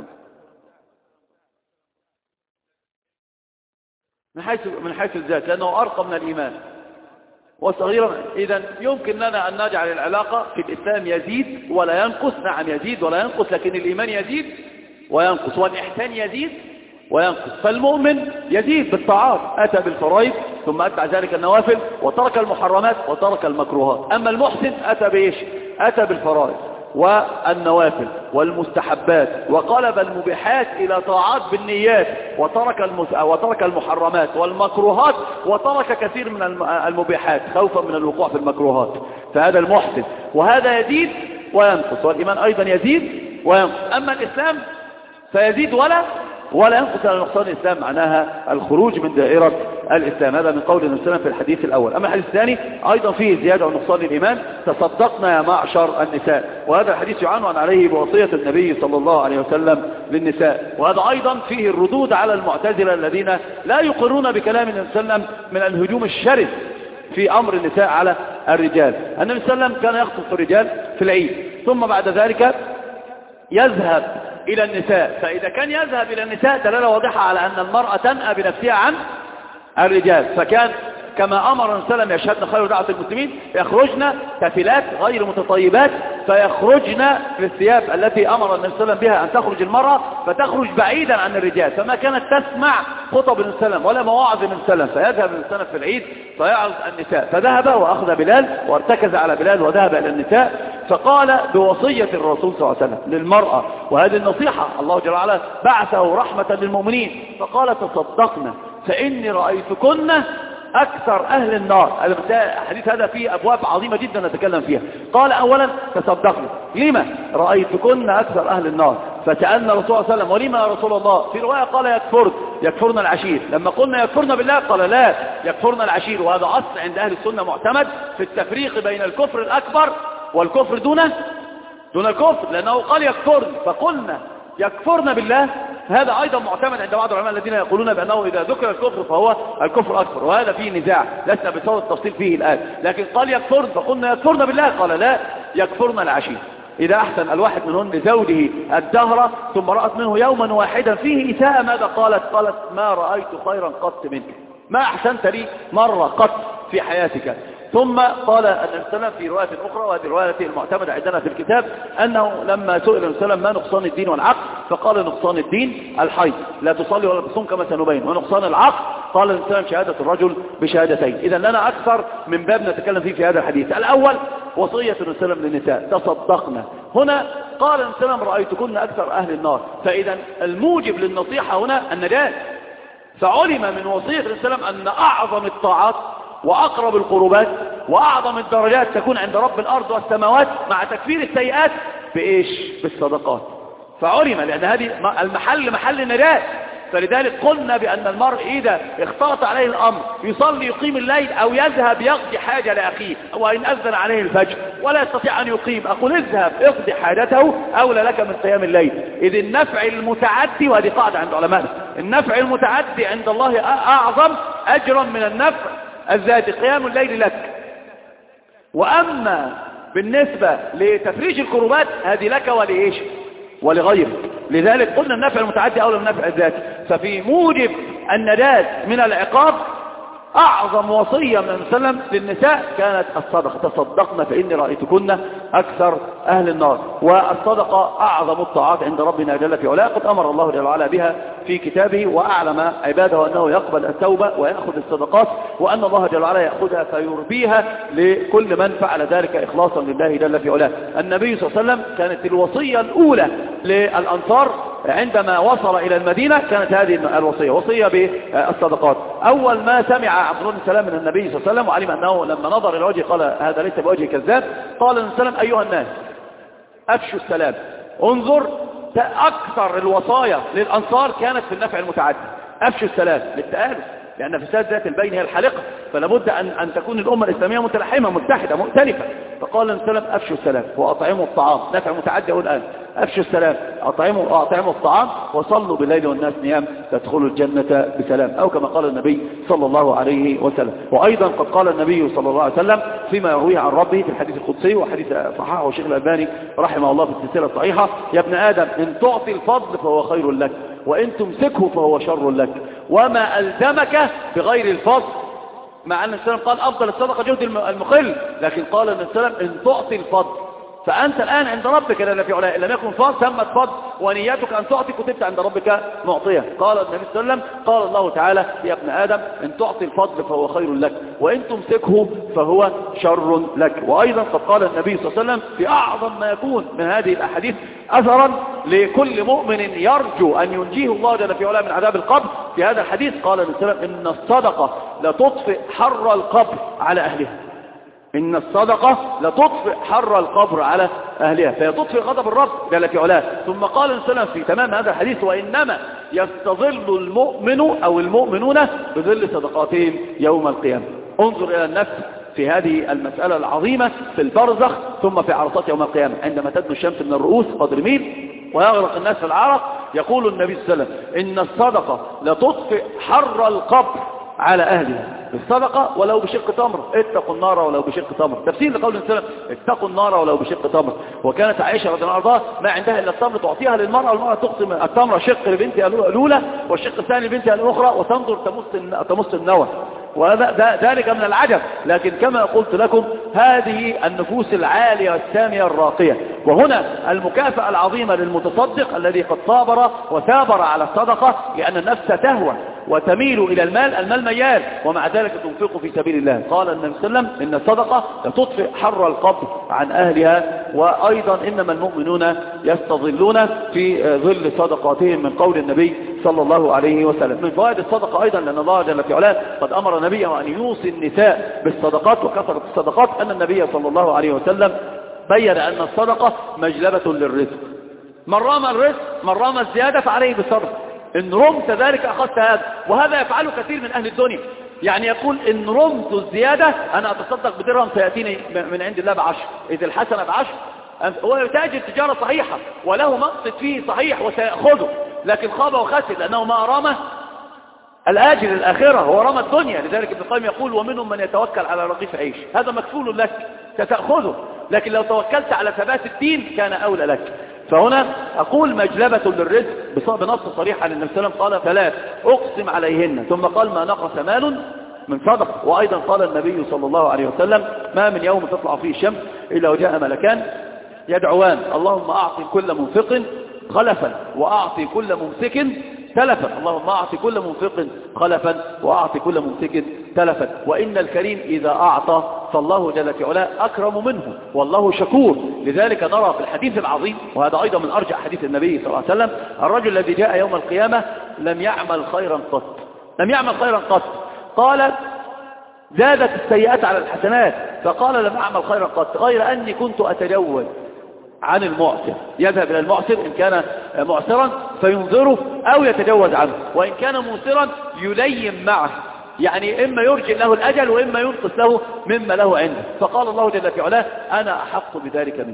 من حيث الذات، لأنه أرقى من الإيمان وصغيرا. إذن يمكن لنا أن نجعل العلاقة في الإسلام يزيد ولا ينقص. نعم، يزيد ولا ينقص، لكن الإيمان يزيد وينقص، والإحسان يزيد وينقص. فالمؤمن يزيد بالطاعات، أتى بالفرائض ثم أتبع ذلك النوافل، وترك المحرمات وترك المكروهات. أما المحسن أتى بإيش؟ أتى بالفرائض والنوافل والمستحبات، وقلب المبيحات إلى طاعات بالنيات، وترك المحرمات والمكروهات، وترك كثير من المبيحات خوفا من الوقوع في المكروهات. فهذا المحسن، وهذا يزيد وينقص. والإيمان أيضا يزيد وينقص. أما الإسلام فيزيد ولا ينقص. على نقصان الإسلام معناها الخروج من دائرة الإسلام. هذا من قول النبي صلى الله عليه وسلم في الحديث الأول. أما الحديث الثاني أيضا فيه زيادة ونقصان الإيمان: تصدقنا يا معشر النساء. وهذا الحديث يعنون عليه بوصية النبي صلى الله عليه وسلم للنساء. وهذا أيضا فيه الردود على المعتزلة الذين لا يقرون بكلام النبي صلى الله عليه وسلم من الهجوم الشرس في أمر النساء على الرجال. النبي صلى الله عليه وسلم كان يخطب الرجال في العيد، ثم بعد ذلك يذهب إلى النساء. فإذا كان يذهب إلى النساء دلالة واضحة على أن المرأة تنأى بنفسها عن الرجال. فكان كما أمر النبي صلى الله عليه وسلم يشهدن خير دعوة المسلمين، يخرجن تافلات غير متطيبات، فيخرجن في الثياب التي أمر النبي صلى الله عليه وسلم بها أن تخرج المرأة، فتخرج بعيدا عن الرجال، فما كانت تسمع خطب النبي صلى الله عليه وسلم ولا مواعظ النبي صلى الله عليه وسلم، فيذهب النبي صلى الله عليه وسلم في العيد فيعظ النساء، فذهب وأخذ بلال وارتكز على بلال وذهب إلى النساء، فقال بوصية الرسول صلى الله عليه وسلم للمرأة، وهذه النصيحة الله جل وعلا بعثه رحمة للمؤمنين، فقال تصدقنا فإني رأيتكن أكثر أهل النار. الحديث هذا فيه أبواب عظيمة جدا نتكلم فيها. قال أولا تصدقنا، لما رأيتكن أكثر أهل النار؟ فسألنا الرسول صلى الله عليه وسلم ولما يا رسول الله؟ في رواية قال يكفرن العشير. لما قلنا يكفرن بالله قال لا، يكفرن العشير. وهذا أصل عند أهل السنة معتمد في التفريق بين الكفر الأكبر والكفر دون الكفر، لأنه قال يكفرن، فقلنا يكفرن بالله، هذا أيضا معتمد عند بعض العلماء الذين يقولون بأنه إذا ذكر الكفر فهو الكفر أكبر، وهذا فيه نزاع لسنا بصدد التفصيل فيه الآن، لكن قال يكفرن، فقلنا يكفرن بالله قال لا، يكفرن العشير. إذا أحسن الواحد منهن لزوجه الدهر ثم رأت منه يوما واحدا فيه إساءة، ماذا قالت؟ قالت ما رأيت خيرا قط منك، ما أحسنت لي مرة قط في حياتك. ثم قال النبي صلى الله عليه وسلم في رواية أخرى، وهذه الرواية المعتمدة عندنا في الكتاب، أنه لما سئل النبي صلى الله عليه وسلم ما نقصان الدين والعقل، فقال نقصان الدين الحيض، لا تصلي ولا تصوم كما سنبين، ونقصان العقل قال النبي صلى الله عليه وسلم شهادة الرجل بشهادتين. إذا لنا أكثر من باب نتكلم فيه في هذا الحديث. الأول وصية النبي صلى الله عليه وسلم للنساء تصدقنا، هنا قال النبي صلى الله عليه وسلم رأيتكن أكثر أهل النار، فإذا الموجب للنصيحة هنا النجاة. فعلم من وصية النبي صلى الله عليه وسلم أن أعظم الطاعات وأقرب القربات وأعظم الدرجات تكون عند رب الأرض والسماوات مع تكفير السيئات بإيش؟ بالصدقات. فعلم لأن هذه المحل محل النجاة. فلذلك قلنا بأن المرء إذا اختلط عليه الأمر يصلي يقيم الليل أو يذهب يقضي حاجة لأخيه، وإن أذن عليه الفجر ولا يستطيع أن يقيم، أقول اذهب اقضي حاجته أولى لك من قيام الليل. إذ النفع المتعدي، وهذه قاعدة عند علماء، النفع المتعدي عند الله أعظم أجرا من النفع الذاتي، قيام الليل لك. وأما بالنسبة لتفريج الكروبات هذه لك ولإيش؟ ولغيرك. لذلك قلنا النفع المتعدي أولى من النفع الذاتي. ففي موجب النجاة من العقاب أعظم وصية من النبي صلى الله عليه وسلم للنساء كانت الصدقة، تصدقنا فإني رأيتكن أكثر أهل النار. والصدقة أعظم الطاعات عند ربنا جل في علاه، قد أمر الله جل وعلا بها في كتابه، وأعلم عباده أنه يقبل التوبة ويأخذ الصدقات، وأن الله جل وعلا يأخذها فيربيها لكل من فعل ذلك إخلاصا لله جل في علاه. النبي صلى الله عليه وسلم كانت الوصية الأولى للأنصار عندما وصل إلى المدينة كانت هذه الوصية، وصية بالصدقات. أول ما سمع عبد الله بن سلام من النبي صلى الله عليه وسلم وعلم أنه لما نظر إلى وجهه قال هذا ليس بوجه كذاب، قال النبي صلى الله عليه وسلم أيها الناس أفشوا السلام. انظر، أكثر الوصايا للأنصار كانت في النفع المتعدي، أفشوا السلام للتآلف، لأن فساد ذات البين هي الحلقة، فلا بد أن تكون الأمة الإسلامية متلحمة متحدة مؤتلفة. فقال النبي صلى الله عليه وسلم أفشوا السلام وأطعموا الطعام، نفع متعدي أقول الآن أفشوا السلام، أطعموا الطعام وصلوا بالليل والناس نيام تدخلوا الجنة بسلام، أو كما قال النبي صلى الله عليه وسلم. وأيضا قد قال النبي صلى الله عليه وسلم فيما يرويه عن ربه في الحديث القدسي، وحديث صححه الشيخ الألباني رحمه الله في السلسلة الصحيحة: يا ابن آدم إن تعطي الفضل فهو خير لك، وإن تمسكه فهو شر لك، وما ألزمك بغير الفضل. مع أن السلام قال أفضل الصدقة جهد المخل، لكن قال أن السلام إن تعطي الفضل، فأنت الآن عند ربك جل في علاه إن لم يكن فضل ثم فضل ونيتك أن تعطي كتبت عند ربك معطية. قال النبي صلى الله عليه وسلم قال الله تعالى: يا ابن آدم إن تعطي الفضل فهو خير لك، وإن تمسكه فهو شر لك. وأيضا قد قال النبي صلى الله عليه وسلم في أعظم ما يكون من هذه الأحاديث أثرا لكل مؤمن يرجو أن ينجيه الله جل في علاه من عذاب القبر، في هذا الحديث قال النبي صلى الله عليه وسلم: إن الصدقة لتطفئ حر القبر على أهلها. إن الصدقة لتطفئ حر القبر على أهلها، فهي تطفئ غضب الرب جل في علاه. ثم قال النبي صلى الله عليه وسلم في تمام هذا الحديث: وإنما يستظل المؤمن أو المؤمنون بظل صدقاتهم يوم القيامة. انظر إلى النفس في هذه المسألة العظيمة في البرزخ ثم في عرصات يوم القيامة، عندما تدنو الشمس من الرؤوس قدر ميل ويغرق الناس في العرق، يقول النبي صلى الله عليه وسلم: إن الصدقة لتطفئ حر القبر على أهلها بالصدقة ولو بشق تمر، اتقوا النار ولو بشق تمر. تفسير لقول النبي صلى الله عليه وسلم: اتقوا النار ولو بشق تمر. وكانت عائشة رضي الله عنها ما عندها إلا التمر تعطيها للمرأة، والمرأة تقسم التمر شق لبنتها الأولى والشق الثاني لبنتها الأخرى، وتنظر تمص النوى. وهذا ذلك من العجب. لكن كما قلت لكم هذه النفوس العالية والسامية الراقية. وهنا المكافأة العظيمة للمتصدق الذي قد صابر وثابر على الصدقة، لأن النفس تهوى وتميل إلى المال ميال، ومع ذلك تنفق في سبيل الله. قال النبي صلى الله عليه وسلم إن الصدقة لتطفئ حر القبر عن أهلها، وأيضا إنما المؤمنون يستظلون في ظل صدقاتهم، من قول النبي صلى الله عليه وسلم. من فوائد الصدقة أيضا لأن الله جل في علاه قد أمر نبيه أن يوصي النساء بالصدقات وكثرة الصدقات، أن النبي صلى الله عليه وسلم بين أن الصدقة مجلبة للرزق. من رام الرزق من رام الزيادة فعليه بالصدقة، إن رمت ذلك أخذت هذا. وهذا يفعله كثير من أهل الدنيا، يعني يقول إن رمت الزيادة أنا أتصدق بدرهم سيأتيني من عند الله ب10، إذا الحسنة ب10. هو يتاجر تجارة صحيحة وله مقصد فيه صحيح وسيأخذه، لكن خاب وخسر لأنه ما رمى الآجر الآخرة، هو رمى الدنيا. لذلك ابن القيم يقول ومنهم من يتوكل على رغيف عيش، هذا مكفول لك ستأخذه، لكن لو توكلت على ثبات الدين كان أولى لك. فهنا أقول مجلبة للرزق بنص صريح عن النبي صلى الله عليه وسلم، قال 3 أقسم عليهن، ثم قال ما نقص مال من صدقة. وأيضا قال النبي صلى الله عليه وسلم ما من يوم تطلع فيه الشمس إلا وجاء ملكان يدعوان اللهم أعطي كل منفق خلفا وأعطي كل ممسك تلفا، اللهم أعطي كل منفق خلفا وأعطي كل ممسك تلفا. وإن الكريم إذا أعطى فالله جل في علاه أكرم منه والله شكور. لذلك نرى في الحديث العظيم، وهذا أيضا من أرجع حديث النبي صلى الله عليه وسلم، الرجل الذي جاء يوم القيامة لم يعمل خيرا قط، لم يعمل خيرا قط. قال زادت السيئات على الحسنات، فقال لم أعمل خيرا قط غير أني كنت أتجوز عن المعسر، يذهب إلى المعسر إن كان معسرا فينظره أو يتجوز عنه، وإن كان موسرا يليم معه، يعني إما يرجع له الأجل وإما ينقص له مما له عنده. فقال الله جل في علاه أنا أحق بذلك منه،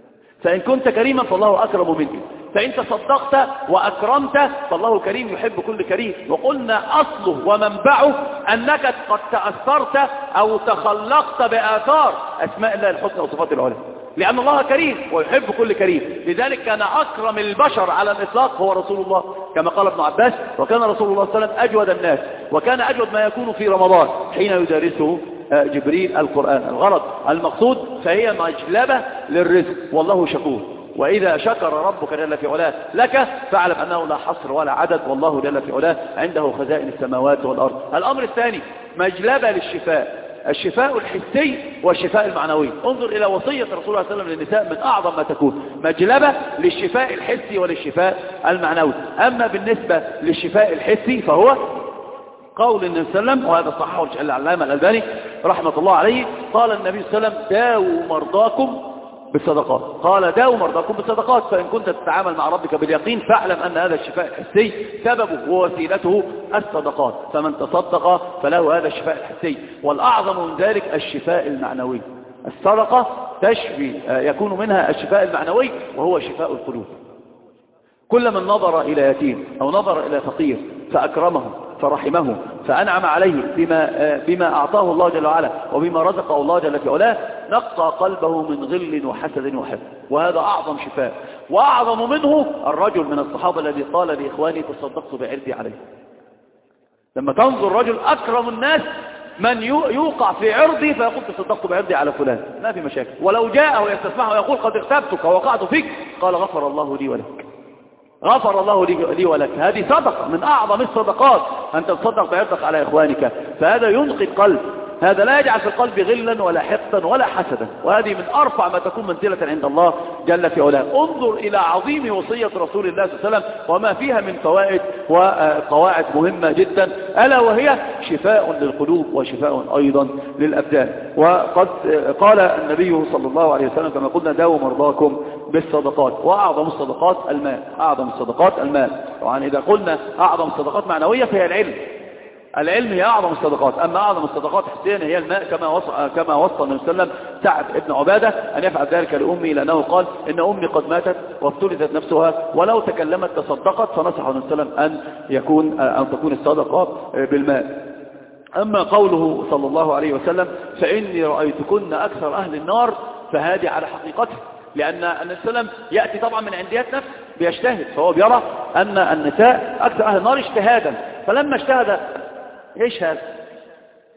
فإن كنت كريما فالله أكرم منك، فإن تصدقت وأكرمت فالله كريم يحب كل كريم. وقلنا أصله ومنبعه أنك قد تأثرت أو تخلقت بآثار أسماء الله الحسنى وصفات العلى، لأن الله كريم ويحب كل كريم. لذلك كان أكرم البشر على الإطلاق هو رسول الله، كما قال ابن عباس وكان رسول الله صلى الله عليه وسلم أجود الناس، وكان أجود ما يكون في رمضان حين يدارسه جبريل القرآن. الغرض المقصود فهي مجلبة للرزق والله شكور. وإذا شكر ربك جل في علاه لك فاعلم أنه لا حصر ولا عدد، والله جل في علاه عنده خزائن السماوات والأرض. الأمر الثاني مجلبة للشفاء، الشفاء الحسي والشفاء المعنوي. انظر إلى وصية رسول الله صلى الله عليه وسلم للنساء من أعظم ما تكون، مجلبة للشفاء الحسي وللشفاء المعنوي. أما بالنسبة للشفاء الحسي فهو قول النبي صلى الله عليه وسلم، وهذا صححه العلامة الألباني رحمة الله عليه، قال النبي صلى الله عليه وسلم داووا مرضاكم بالصدقات. قال داووا مرضاكم بالصدقات، فإن كنت تتعامل مع ربك باليقين فاعلم أن هذا الشفاء الحسي سببه ووسيلته الصدقات، فمن تصدق فله هذا الشفاء الحسي. والأعظم من ذلك الشفاء المعنوي، الصدقة تشفي يكون منها الشفاء المعنوي وهو شفاء القلوب. كل من نظر إلى يتيم أو نظر إلى فقير فأكرمه فرحمه فأنعم عليه بما أعطاه الله جل وعلا وبما رزقه الله جل في علاه، نقى قلبه من غل وحسد وحب، وهذا أعظم شفاء. وأعظم منه الرجل من الصحابة الذي قال لإخواني تصدقت بعرضي عليه. لما تنظر رجل أكرم الناس من يوقع في عرضي فيقول تصدقت بعرضي على فلان، ما في مشاكل. ولو جاءه يستسمعه ويقول قد اغتبتك ووقعت فيك، قال غفر الله لي ولك، غفر الله لي ولك. هذه صدقة من أعظم الصدقات أن تصدق بعرضك على إخوانك، فهذا ينقي القلب، هذا لا يجعل في القلب غلا ولا حقدا ولا حسدا، وهذه من أرفع ما تكون منزلة عند الله جل في علاه. انظر إلى عظيم وصية رسول الله صلى الله عليه وسلم وما فيها من فوائد وقواعد مهمة جدا، ألا وهي شفاء للقلوب وشفاء أيضا للأبدان. وقد قال النبي صلى الله عليه وسلم كما قلنا داووا مرضاكم بالصدقات، وأعظم الصدقات المال، أعظم الصدقات المال. طبعا إذا قلنا أعظم الصدقات معنوية فهي العلم هي أعظم الصدقات، أما أعظم الصدقات حسيا هي الماء، كما وصى النبي صلى الله عليه وسلم سعد بن عبادة أن يفعل ذلك لأمي، لأنه قال إن أمي قد ماتت وافترضت نفسها ولو تكلمت تصدقت، فنصح النبي صلى الله عليه وسلم أن تكون الصدقة بالماء. أما قوله صلى الله عليه وسلم فإني رأيتكن أكثر أهل النار، فهذه على حقيقته، لأن النبي صلى الله عليه وسلم يأتي طبعا من عنديات نفسه بيجتهد، فهو بيرى أن النساء أكثر أهل النار اجتهادا، فلما اجتهد ايش هذا؟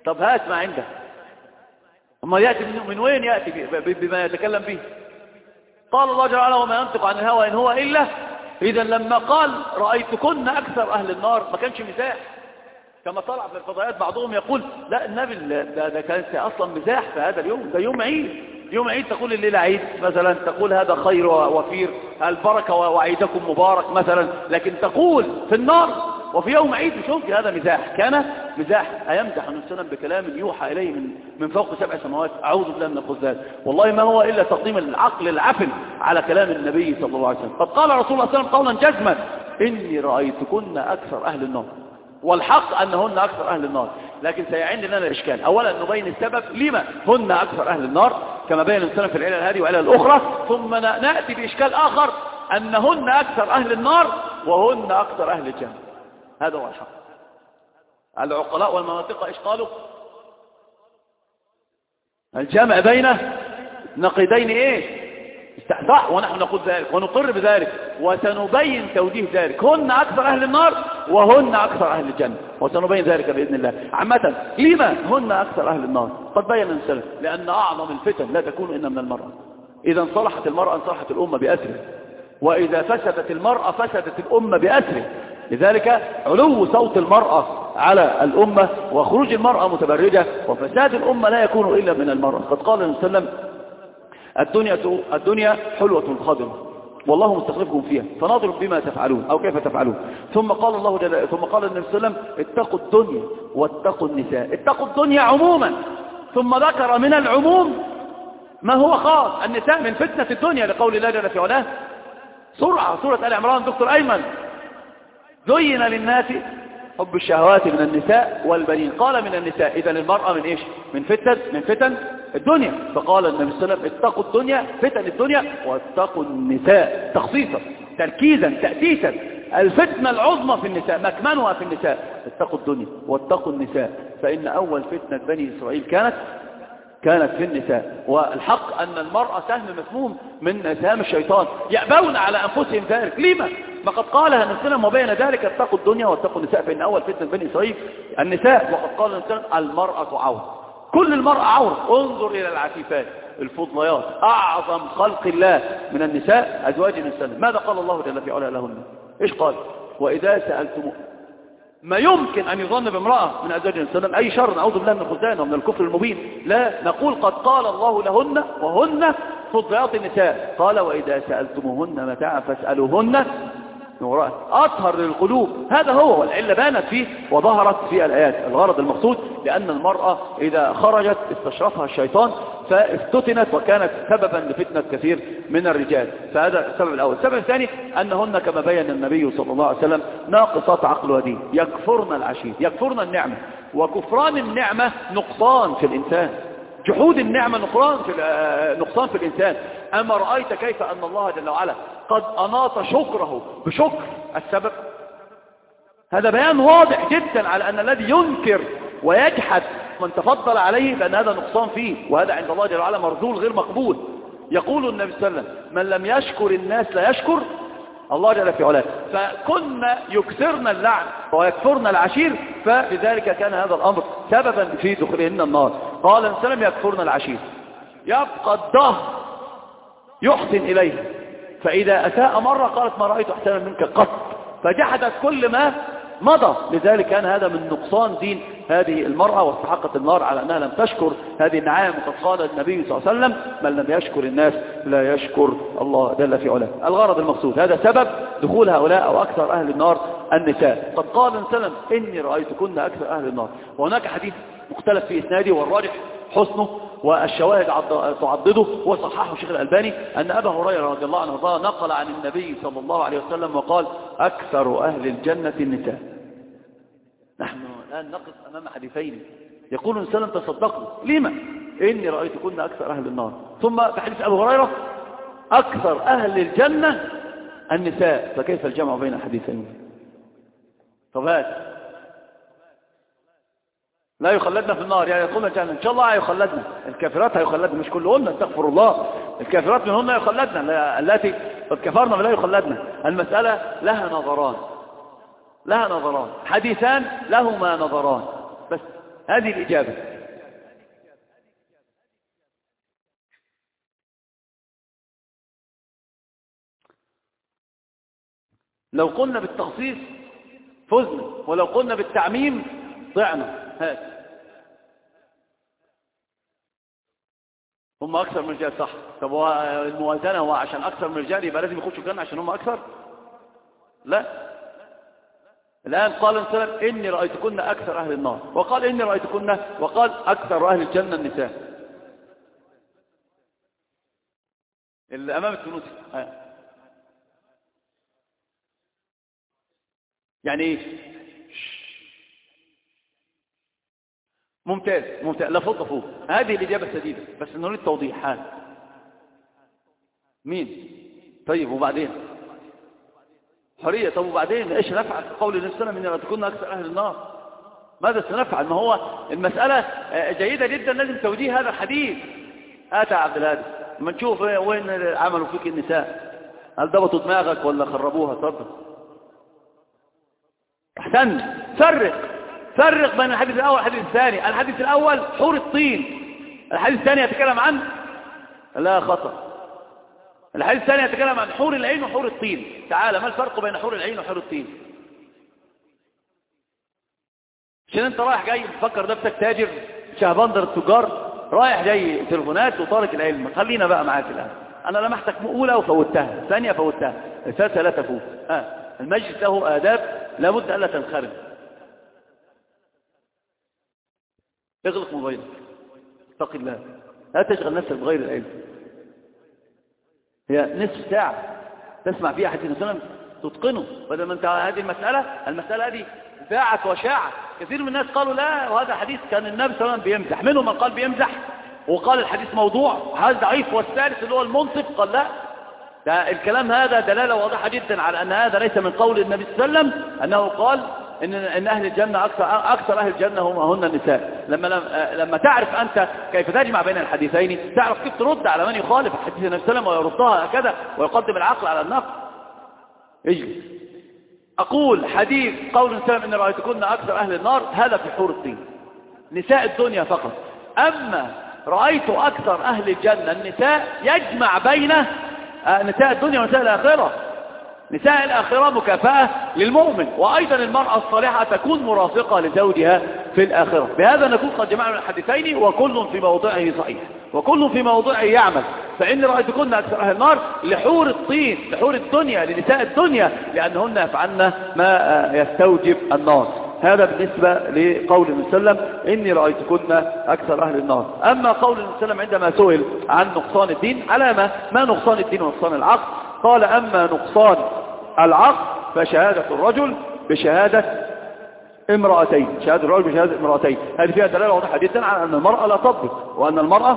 طب هات ما عندك. أما يأتي من وين يأتي بما يتكلم به؟ قال الله جل وعلا وما ينطق عن الهوى إن هو إلا. إذا لما قال رأيتكن أكثر أهل النار ما كانش مزاح كما طلع في الفضائيات. بعضهم يقول لا النبي ده كان أصلا مزاح في هذا اليوم، ده يوم عيد. يوم عيد تقول الليلة عيد مثلا، تقول هذا خير ووفير البركة وعيدكم مبارك مثلا، لكن تقول في النار وفي يوم عيد شوف هذا مزاح. كان مزاح. أيمزح النبي صلى الله عليه وسلم بكلام يوحى إليه من فوق 7 سماوات؟ أعوذ بالله من الخذلان. والله ما هو إلا تقديم العقل العفن على كلام النبي صلى الله عليه وسلم. قد قال رسول الله صلى الله عليه وسلم قولا جزما إني رأيتكن أكثر أهل النار، والحق أنهن أكثر أهل النار. لكن سيعين لنا إشكال. أولا نبين السبب لما هن أكثر أهل النار كما بين السلام في العلل هذه وعلل الأخرى، ثم نأتي بإشكال آخر أنهن أكثر أهل النار وهن أكثر أهل الجنة. هذا هو الحق. العقلاء والمناطق إيش قالوا؟ الجمع بين نقيضين إيه؟ صح، ونحن نقول ذلك ونقر بذلك وسنبين توجيه ذلك. هن أكثر أهل النار وهن أكثر أهل الجنة، وسنبين ذلك بإذن الله. عامة لما هن أكثر أهل النار؟ قد بين السلف لأن أعظم الفتن لا تكون إلا من المرأة. إذا صلحت المرأة صلحت الأمة بأسره، وإذا فسدت المرأة فسدت الأمة بأسره. لذلك علو صوت المرأة على الأمة وخروج المرأة متبرجة وفساد الأمة لا يكون إلا من المرأة. قد قال النبي صلى الله عليه وسلم الدنيا حلوة خضرة والله مستخلفكم فيها فناظروا بما تفعلون أو كيف تفعلون. ثم قال النبي صلى الله عليه وسلم اتقوا الدنيا واتقوا النساء. اتقوا الدنيا عموما، ثم ذكر من العموم ما هو خاص النساء من فتنة الدنيا لقول الله جل في علاه سورة آل عمران. دكتور أيمن زين للناس حب الشهوات من النساء والبنين. قال من النساء، إذا المرأة من إيش؟ من فتن الدنيا. فقال النبي صلى الله عليه وسلم اتقوا الدنيا فتن الدنيا واتقوا النساء، تخصيصا تركيزا تأسيسا. الفتنة العظمى في النساء مكمنها في النساء. اتقوا الدنيا واتقوا النساء، فإن أول فتنة بني إسرائيل كانت في النساء. والحق أن المرأة سهم مسموم من سهام الشيطان، يأبون على أنفسهم ذلك. لما؟ ما قد قالها نفسنا وبين ذلك اتقوا الدنيا واتقوا النساء، فإن أول فتنة بني إسرائيل النساء. وقد قال نفسنا المرأة عورة، كل المرأة عورة. انظر إلى العفيفات الفضليات أعظم خلق الله من النساء أزواج النساء. ماذا قال الله جل في علاه لهن؟ إيش قال؟ وإذا سألتم ما يمكن أن يظن بامرأة من أزواج النساء أي شر نعوذ بالله من الخذلان ومن الكفر المبين، لا، نقول قد قال الله لهن وهن فضليات النساء. قال وإذا سألتموهن متاعا فاسألوهن نورا أطهر للقلوب. هذا هو، والعلة بانت فيه وظهرت في الآيات. الغرض المقصود لأن المرأة إذا خرجت استشرفها الشيطان فافتتنت وكانت سببا لفتنة كثير من الرجال. فهذا السبب الأول. السبب الثاني أنهن كما بين النبي صلى الله عليه وسلم ناقصات عقل ودين، يكفرن العشير، يكفرن النعمة، وكفران النعمة نقصان في الإنسان، جحود النعمة نقصان في الإنسان. أما رأيت كيف أن الله جل وعلا قد أناط شكره بشكر السبب؟ هذا بيان واضح جدا على أن الذي ينكر ويجحد من تفضل عليه فأن هذا نقصان فيه، وهذا عند الله جل وعلا مرذول غير مقبول. يقول النبي صلى الله عليه وسلم من لم يشكر الناس لا يشكر الله جل في علاه. فكنا يكثرن اللعن ويكفرن العشير، فلذلك كان هذا الأمر سببا في دخولهن النار. قال النبي صلى الله عليه وسلم يكفرن العشير، يبقى الدهر يحسن إليها، فإذا أساء مرة قالت ما رأيت أحسنا منك قط، فجحدت كل ما مضى. لذلك كان هذا من نقصان دين هذه المرأة، واستحقت النار على أنها لم تشكر هذه النعام. وقد قال النبي صلى الله عليه وسلم من لم يشكر الناس لا يشكر الله جل في علاه. الغرض المقصود هذا سبب دخول هؤلاء أو أكثر أهل النار النساء. قد قال النبي صلى الله عليه وسلم إني رأيتكن أكثر أهل النار. وهناك حديث مختلف في إسناده والراجح حسنه والشواهد تعضده وصححه الشيخ الألباني أن أبا هريرة رضي الله عنه نقل عن النبي صلى الله عليه وسلم وقال أكثر أهل الجنة النساء. نحن الآن نقف أمام حديثين يقول النبي صلى الله عليه وسلم تصدقوا لما؟ إني رأيتكن أكثر أهل النار. ثم في حديث أبي هريرة أكثر أهل الجنة النساء. فكيف الجمع بين الحديثين؟ طب هات لا يخلدنا في النار، يعني يدخلنا الجنة إن شاء الله هيخلدنا. الكافرات هيخلدنا، مش كلهن استغفر الله، الكافرات منهن يخلدنا، التي قد كفرنا فلا يخلدنا. المسألة لها نظران حديثان لهما نظران بس. هذه الإجابة. لو قلنا بالتخصيص فزنا، ولو قلنا بالتعميم ضعنا. هذا هم أكثر من الرجال صح. طب هو الموازنة هو عشان أكثر من الرجال يبقى لازم يخشوا الجنة عشان هم أكثر؟ لا. الآن قال صلى الله عليه وسلم إني رأيتكن أكثر أهل النار، وقال إني رأيتكن، وقال أكثر أهل الجنة النساء. اللي أمام التونسي يعني إيه؟ ممتاز ممتاز، لا فوق فوق. هذه الإجابة السديدة، بس نريد توضيح. مين؟ طيب وبعدين؟ حرية. طب وبعدين ايش نفعل قول النبي صلى الله عليه وسلم ان تكون اكثر اهل النار؟ ماذا سنفعل؟ ما هو المسألة جيدة جدا، لازم توجيه هذا الحديث. يا عبد الهادي ما نشوف وين عملوا فيك النساء، هل ضبطوا دماغك ولا خربوها؟ اتفضل. احسن. فرق بين الحديث الاول والحديث الثاني. الحديث الاول حور الطين، الحديث الثاني يتكلم عن لا خطأ. الحديث الثاني يتكلم عن حور العين وحور الطين. تعالى، ما الفرق بين حور العين وحور الطين؟ عشان انت رايح جاي مفكر نفسك تاجر شهبندر التجار، رايح جاي تليفونات وطارق العلم. خلينا بقى معاك الان. انا لمحتك اولى وفوتها، الثانيه فوتها، الثالثه لا تفوت. المجلس له آداب لابد الا تنخرم. اغلق موبايلك، اتق الله، لا تشغل نفسك بغير العلم. هي نصف ساعة تسمع فيها حديث النبي تتقنه، بدل ما انت هذه المسألة هذه ذاعت وشاعت. كثير من الناس قالوا لا، وهذا حديث كان النبي صلى الله عليه وسلم بيمزح. منهم من قال بيمزح وقال الحديث موضوع وهذا ضعيف، والثالث اللي هو المنصف قال لا، ده الكلام هذا دلالة واضحة جدا على أن هذا ليس من قول النبي صلى الله عليه وسلم، أنه قال إن أهل الجنة أكثر أهل الجنة هن النساء. لما تعرف أنت كيف تجمع بين الحديثين، تعرف كيف ترد على من يخالف حديث النبي صلى الله عليه وسلم ويردها هكذا ويقدم العقل على النقل. اجلس. أقول حديث قول النبي صلى الله عليه وسلم إن رأيتكن أكثر أهل النار، هذا في حور الطين، نساء الدنيا فقط. أما رأيت أكثر أهل الجنة النساء، يجمع بين نساء الدنيا ونساء الآخرة. نساء الآخرة مكافأة للمؤمن، وأيضا المرأة الصالحة تكون مرافقة لزوجها في الآخرة. بهذا نكون قد جمعنا الحديثين، وكل في موضعه صحيح وكل في موضعه يعمل. فإن رأيتكن أكثر أهل النار لحور الطين، لحور الدنيا، لنساء الدنيا، لأنهن يفعلن ما يستوجب النار. هذا بالنسبة لقول النبي صلى الله عليه وسلم إني رأيتكن أكثر أهل النار. أما قول النبي صلى الله عليه وسلم عندما سئل عن نقصان الدين، علامة ما نقصان الدين ونقصان العقل؟ قال أما نقصان العقل فشهادة الرجل بشهادة امرأتين، شهادة الرجل بشهادة امرأتين. هذه فيها دلالة واضحة جدا على أن المرأة لا تضبط، وأن المرأة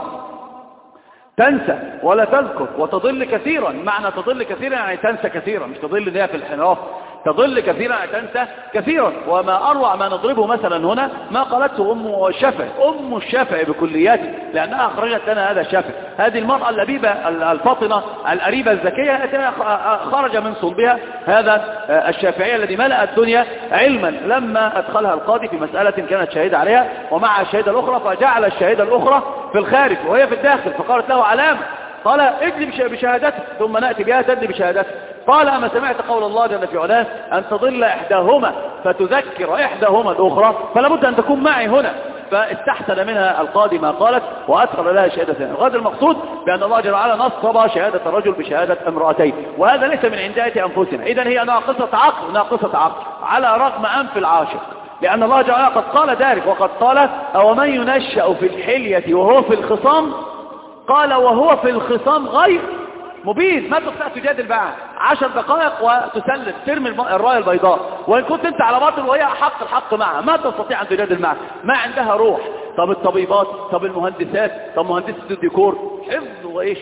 تنسى ولا تذكر وتضل كثيرا. معنى تضل كثيرا يعني تنسى كثيرا، مش تضل اللي هي في الانحراف، تضل كثيرا يعني تنسى كثيرا. وما أروع ما نضربه مثلا هنا ما قالته أم الشافعي، أم الشافعي بكلياته، لأنها أخرجت لنا هذا الشافعي. هذه المرأة اللبيبة الفاطنة القريبة الذكية خرج من صلبها هذا الشافعي الذي ملأ الدنيا علما، لما أدخلها القاضي في مسألة كانت شهيدة عليها ومع الشهيدة الأخرى، فجعل الشهيدة الأخرى في الخارج وهي في الداخل، فقالت له علامة، قال اجلب بشهادتك ثم نأتي بها تدلي بشهادتك. قال أما سمعت قول الله جل في علاه أن تضل إحداهما فتذكر إحداهما الأخرى، فلا بد أن تكون معي هنا. فاستحسن منها القاضي ما قالت وأدخل لها شهادتين. غير المقصود بأن الله جل وعلا نصب شهادة الرجل بشهادة امرأتين، وهذا ليس من عندية أنفسنا. إذن هي ناقصة عقل، ناقصة عقل على رغم أنف العاشق، لأن الله جل وعلا قد قال ذلك، وقد قال أومن ينشأ في الحلية وهو في الخصام، قال وهو في الخصام غير مبين. ما تستطيع تجادل معه 10 دقائق وتسلم، ترمي الراية البيضاء، وإن كنت أنت على باطل وهي حق الحق معها، ما تستطيع أن تجادل معه. ما عندها روح. طب الطبيبات، طب المهندسات، طب مهندسة الديكور، حفظ وإيش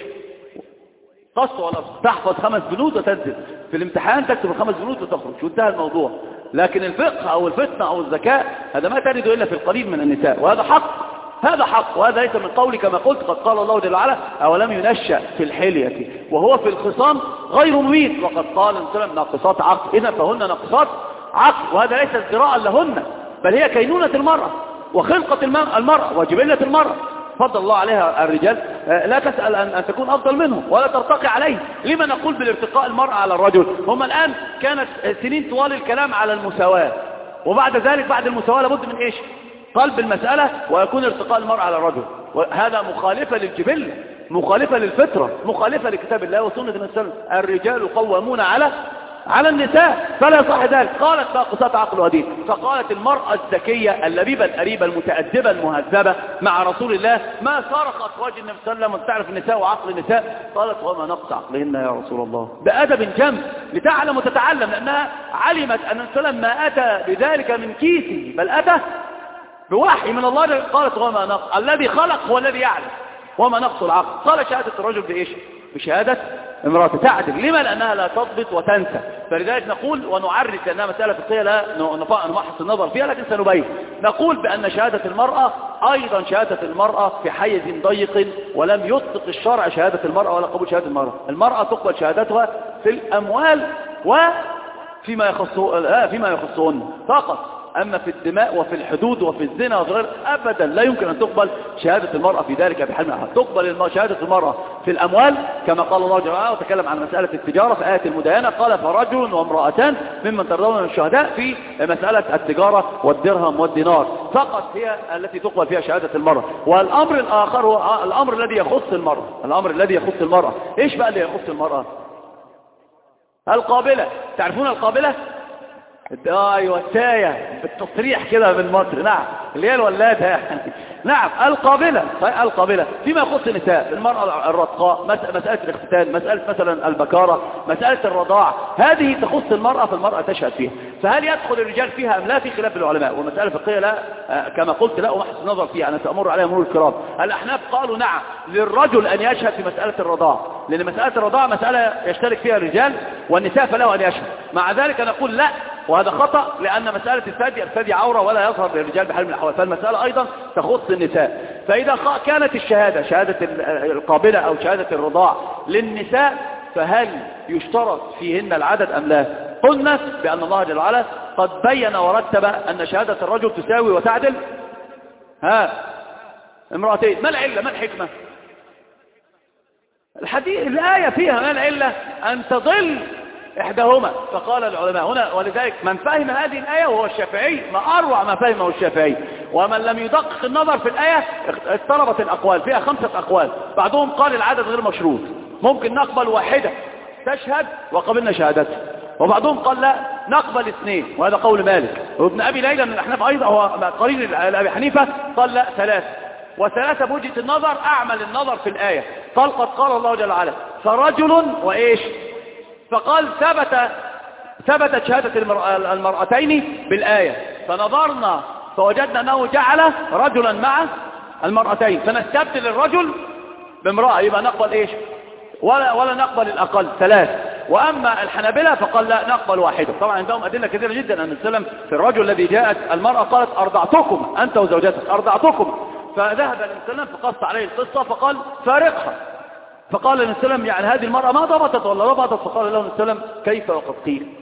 قص ولا تحفظ 5 بنود وتنزل في الامتحان تكتب 5 بنود وتخرج وانتهى الموضوع. لكن الفقه أو الفتنة أو الذكاء هذا ما تجد إلا في القليل من النساء، وهذا حق، هذا حق، وهذا ليس من قولي كما قلت. قد قال الله جل وعلا أولم ينشأ في الحلية وهو في الخصام غير مبين، وقد قال انسلم ناقصات عقل. إذا فهن ناقصات عقل، وهذا ليس ازدراء لهن، بل هي كينونة المرأة. وخلقة المرأة وجبلة المرأة فضل الله عليها الرجال، لا تسأل أن تكون أفضل منهم ولا ترتقي عليه. لما نقول بالارتقاء المرأة على الرجل؟ هم الآن كانت سنين طوال الكلام على المساواة، وبعد ذلك بعد المساواة لابد من إيش؟ قلب المسألة ويكون ارتقاء المرأة على الرجل، وهذا مخالفة للجبلة، مخالفة للفطرة، مخالفة لكتاب الله وسنة النبي صلى الله عليه وسلم. الرجال قوامون على النساء، فلا يصح ذلك. قالت باقصات عقل ودين، فقالت المرأة الذكية اللبيبة الأريبة المتأدبة المهذبة مع رسول الله ما سرقت وجه النبي صلى الله عليه وسلم وتعرف النساء وعقل النساء، قالت وما نقص عقلهن يا رسول الله، بأدب جم لتعلم وتتعلم، لأنها علمت أن النبي صلى الله عليه وسلم ما أتى بذلك من كيسه بل أتى بوحي من الله. قالت وما نقص، الذي خلق هو الذي يعلم، وما نقص العقل. قال شهادة الرجل بإيش؟ بشهادة امرأة تعدل. لما؟ لأنها لا تضبط وتنسى. فلذلك نقول ونعرف لأنها مسألة فقهية لا نمحص النظر فيها، لكن سنبين. نقول بأن شهادة المرأة أيضا شهادة المرأة في حيز ضيق، ولم يطلق الشرع شهادة المرأة ولا قبول شهادة المرأة. المرأة تقبل شهادتها في الأموال وفيما يخصهن فقط، أما في الدماء وفي الحدود وفي الزنا وغيره أبدا لا يمكن أن تقبل شهادة المرأة في ذلك بحال من الأحوال. تقبل شهادة المرأة في الأموال كما قال الله جل وعلا وتكلم عن مسألة التجارة في آية المداينة، قال فرجل وامرأتان ممن ترضون من الشهداء في مسألة التجارة والدرهم والدينار فقط هي التي تقبل فيها شهادة المرأة. والأمر الآخر هو الأمر الذي يخص المرأة. الأمر الذي يخص المرأة إيش بقى اللي يخص المرأة؟ القابلة. تعرفون القابلة؟ ايوه التاية بالتصريح كده بالمصري، نعم اللي هي الولادة يعني. نعم القابلة فيما يخص النساء، المرأة الرقاء، مسألة الاختتان، مسألة مثلا البكارة، مسألة الرضاع، هذه تخص المرأة فالمرأة تشهد فيها. فهل يدخل الرجال فيها أم لا؟ في خلاف العلماء، والمسألة الفقهية لا كما قلت لا أمحص النظر فيها، أنا سأمر عليها مرور الكرام. الأحناف قالوا نعم للرجل أن يشهد في مسألة الرضاع، لأن مسألة الرضاع مسألة يشترك فيها الرجال والنساء فله أن يشهد. مع ذلك نقول لا، وهذا خطأ، لأن مسألة الثدي عورة ولا يظهر للرجال بحال من الأحوال، فالمسألة أيضا تخص النساء. فإذا كانت الشهادة شهادة القابلة أو شهادة الرضاع للنساء فهل يشترط فيهن العدد أم لا؟ قلنا بأن الله جل وعلا قد بين ورتب أن شهادة الرجل تساوي وتعدل امرأتين. ما العلة؟ ما الحكمة؟ الآية فيها ما العلة؟ أن تضل إحداهما. فقال العلماء هنا، ولذلك من فهم هذه الآية وهو الشافعي ما أروع ما فهمه الشافعي، ومن لم يدقق النظر في الآية اضطربت الأقوال، فيها 5 أقوال. بعضهم قال العدد غير مشروط، ممكن نقبل واحدة تشهد وقبلنا شهادتها، وبعضهم قال لا نقبل 2، وهذا قول مالك. وابن أبي ليلى من الأحناف أيضا هو قرين لأبي حنيفة قال لا 3، و3 بوجهة النظر أعمل النظر في الآية. قال قد قال الله جل وعلا فرجل وإيش؟ فقال ثبتت شهادة المرأتين بالآية، فنظرنا فوجدنا أنه جعل رجلا مع المرأتين، فنستبدل الرجل بامرأة، يبقى نقبل إيش؟ ولا نقبل الأقل 3. وأما الحنابلة فقال لا نقبل واحدة. طبعا عندهم أدلة كثيرة جدا أن السلام في الرجل الذي جاءت المرأة قالت أرضعتكم أنت وزوجتك أرضعتكم، فذهب الإنسان فقص عليه القصة فقال فارقها. فقال النبي صلى الله عليه وسلم يعني هذه المرأة ما ضبطت ولا ربطت؟ فقال له النبي صلى الله عليه وسلم كيف وقد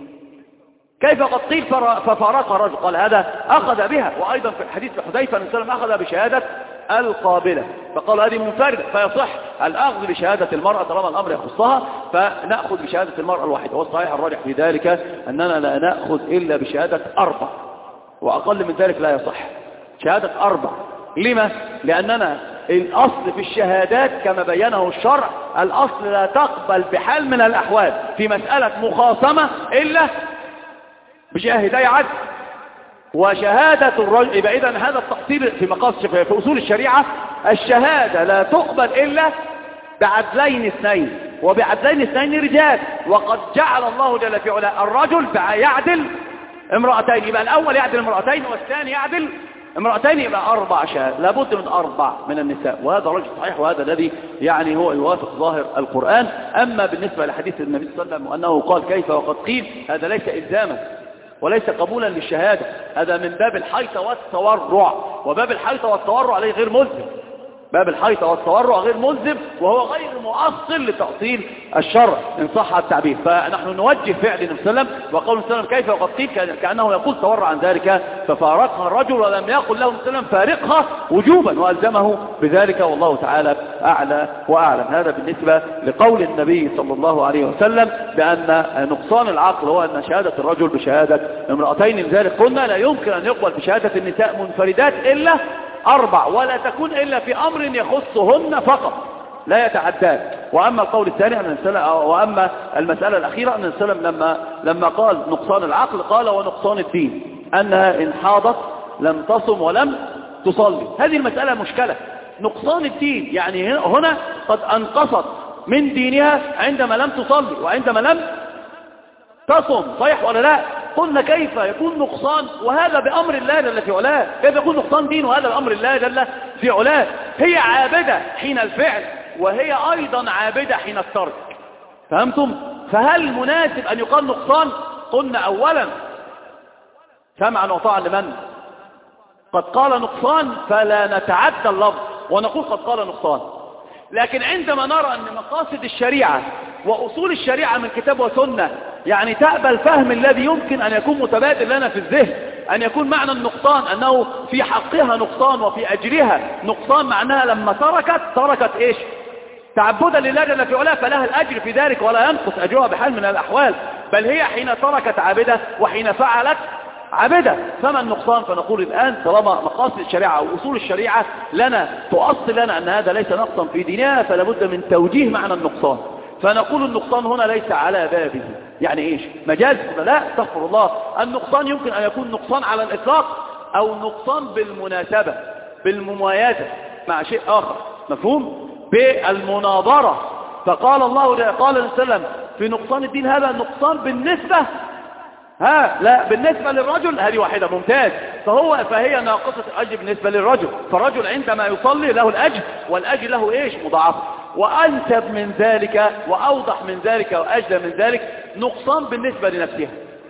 قيل ففارقها الرجل. قال هذا أخذ بها. وأيضا في الحديث لحذيفة النبي صلى الله عليه وسلم أخذ بشهادة القابلة، فقال هذه منفردة، فيصح الأخذ بشهادة المرأة طالما الأمر يخصها، فنأخذ بشهادة المرأة الواحدة. والصحيح الراجح في ذلك أننا لا نأخذ إلا بشهادة 4، وأقل من ذلك لا يصح شهادة 4. لما؟ لأننا الأصل في الشهادات كما بينه الشرع، الأصل لا تقبل بحال من الأحوال في مسألة مخاصمة إلا بشاهدي عدل. وشهادة الرجل يبقى إذن هذا التقصير في مقاصد في أصول الشريعة، الشهادة لا تقبل إلا بعدلين 2، وبعدلين 2 رجال، وقد جعل الله جل في علا الرجل يعدل امرأتين، يبقى الأول يعدل امرأتين والثاني يعدل امرأتين، يبقى 4 شهادات، لابد من 4 من النساء. وهذا رجل صحيح، وهذا الذي يعني هو يوافق ظاهر القرآن. أما بالنسبة لحديث النبي صلى الله عليه وسلم وأنه قال كيف وقد قيل، هذا ليس إلزاما وليس قبولا للشهادة، هذا من باب الحيطة والتورع، وباب الحيطة والتورع عليه غير ملزم. باب الحيطة والتورع غير ملزم وهو غير مؤصل لتأصيل الشرع إن صح التعبير. فنحن نوجه فعل النبي صلى الله عليه وسلم وقول النبي صلى الله عليه وسلم كيف وقد قيل كأنه يقول تورع عن ذلك ففارقها الرجل ولم يقل له النبي صلى الله عليه وسلم فارقها وجوبا وألزمه بذلك والله تعالى أعلى وأعلم. هذا بالنسبة لقول النبي صلى الله عليه وسلم بأن نقصان العقل هو أن شهادة الرجل بشهادة امرأتين. لذلك قلنا لا يمكن أن يقبل بشهادة النساء منفردات إلا 4 ولا تكون إلا في أمر يخصهن فقط لا يتعداد. وأما القول الثاني وأما المسألة الأخيرة أن السلام لما قال نقصان العقل قال ونقصان الدين أنها إن حاضت لم تصم ولم تصلي. هذه المسألة مشكلة. نقصان الدين يعني هنا قد أنقصت من دينها عندما لم تصلي وعندما لم تصم، صحيح ولا لا؟ قلنا كيف يكون نقصان وهذا بأمر الله جل في علاه؟ كيف يكون نقصان دين وهذا بأمر الله جل في علاه؟ هي عابدة حين الفعل وهي أيضا عابدة حين الترك. فهمتم؟ فهل مناسب أن يقال نقصان؟ قلنا أولا سمعا وطاعا لمن قد قال نقصان فلا نتعدى اللفظ ونقول قد قال نقصان. لكن عندما نرى أن مقاصد الشريعة وأصول الشريعة من كتاب وسنة يعني تأبى الفهم الذي يمكن أن يكون متبادل لنا في الذهن أن يكون معنى النقصان أنه في حقها نقصان وفي أجرها نقصان، معناها لما تركت إيش؟ تعبدا لله جل في علاه فلها الأجر في ذلك ولا ينقص أجرها بحال من الأحوال، بل هي حين تركت عابدة وحين فعلت عابدة. فما النقصان؟ فنقول الآن طالما مقاصد الشريعة وأصول الشريعة لنا تؤصل لنا أن هذا ليس نقصا في ديننا فلا بد من توجيه معنى النقصان. فنقول النقصان هنا ليس على بابه. يعني إيش؟ مجاز؟ لا استغفر الله. النقصان يمكن أن يكون نقصان على الإطلاق أو نقصان بالمناسبة بالممايزة مع شيء آخر، مفهوم؟ بالمناظرة. فقال الله قال السلام في نقصان الدين هذا نقصان بالنسبة لا بالنسبة للرجل هذه واحدة ممتاز فهي ناقصة الأجر بالنسبة للرجل. فالرجل عندما يصلي له الأجر والأجر له إيش؟ مضاعف. وأنسب من ذلك وأوضح من ذلك وأجل من ذلك نقصان بالنسبة لنفسها.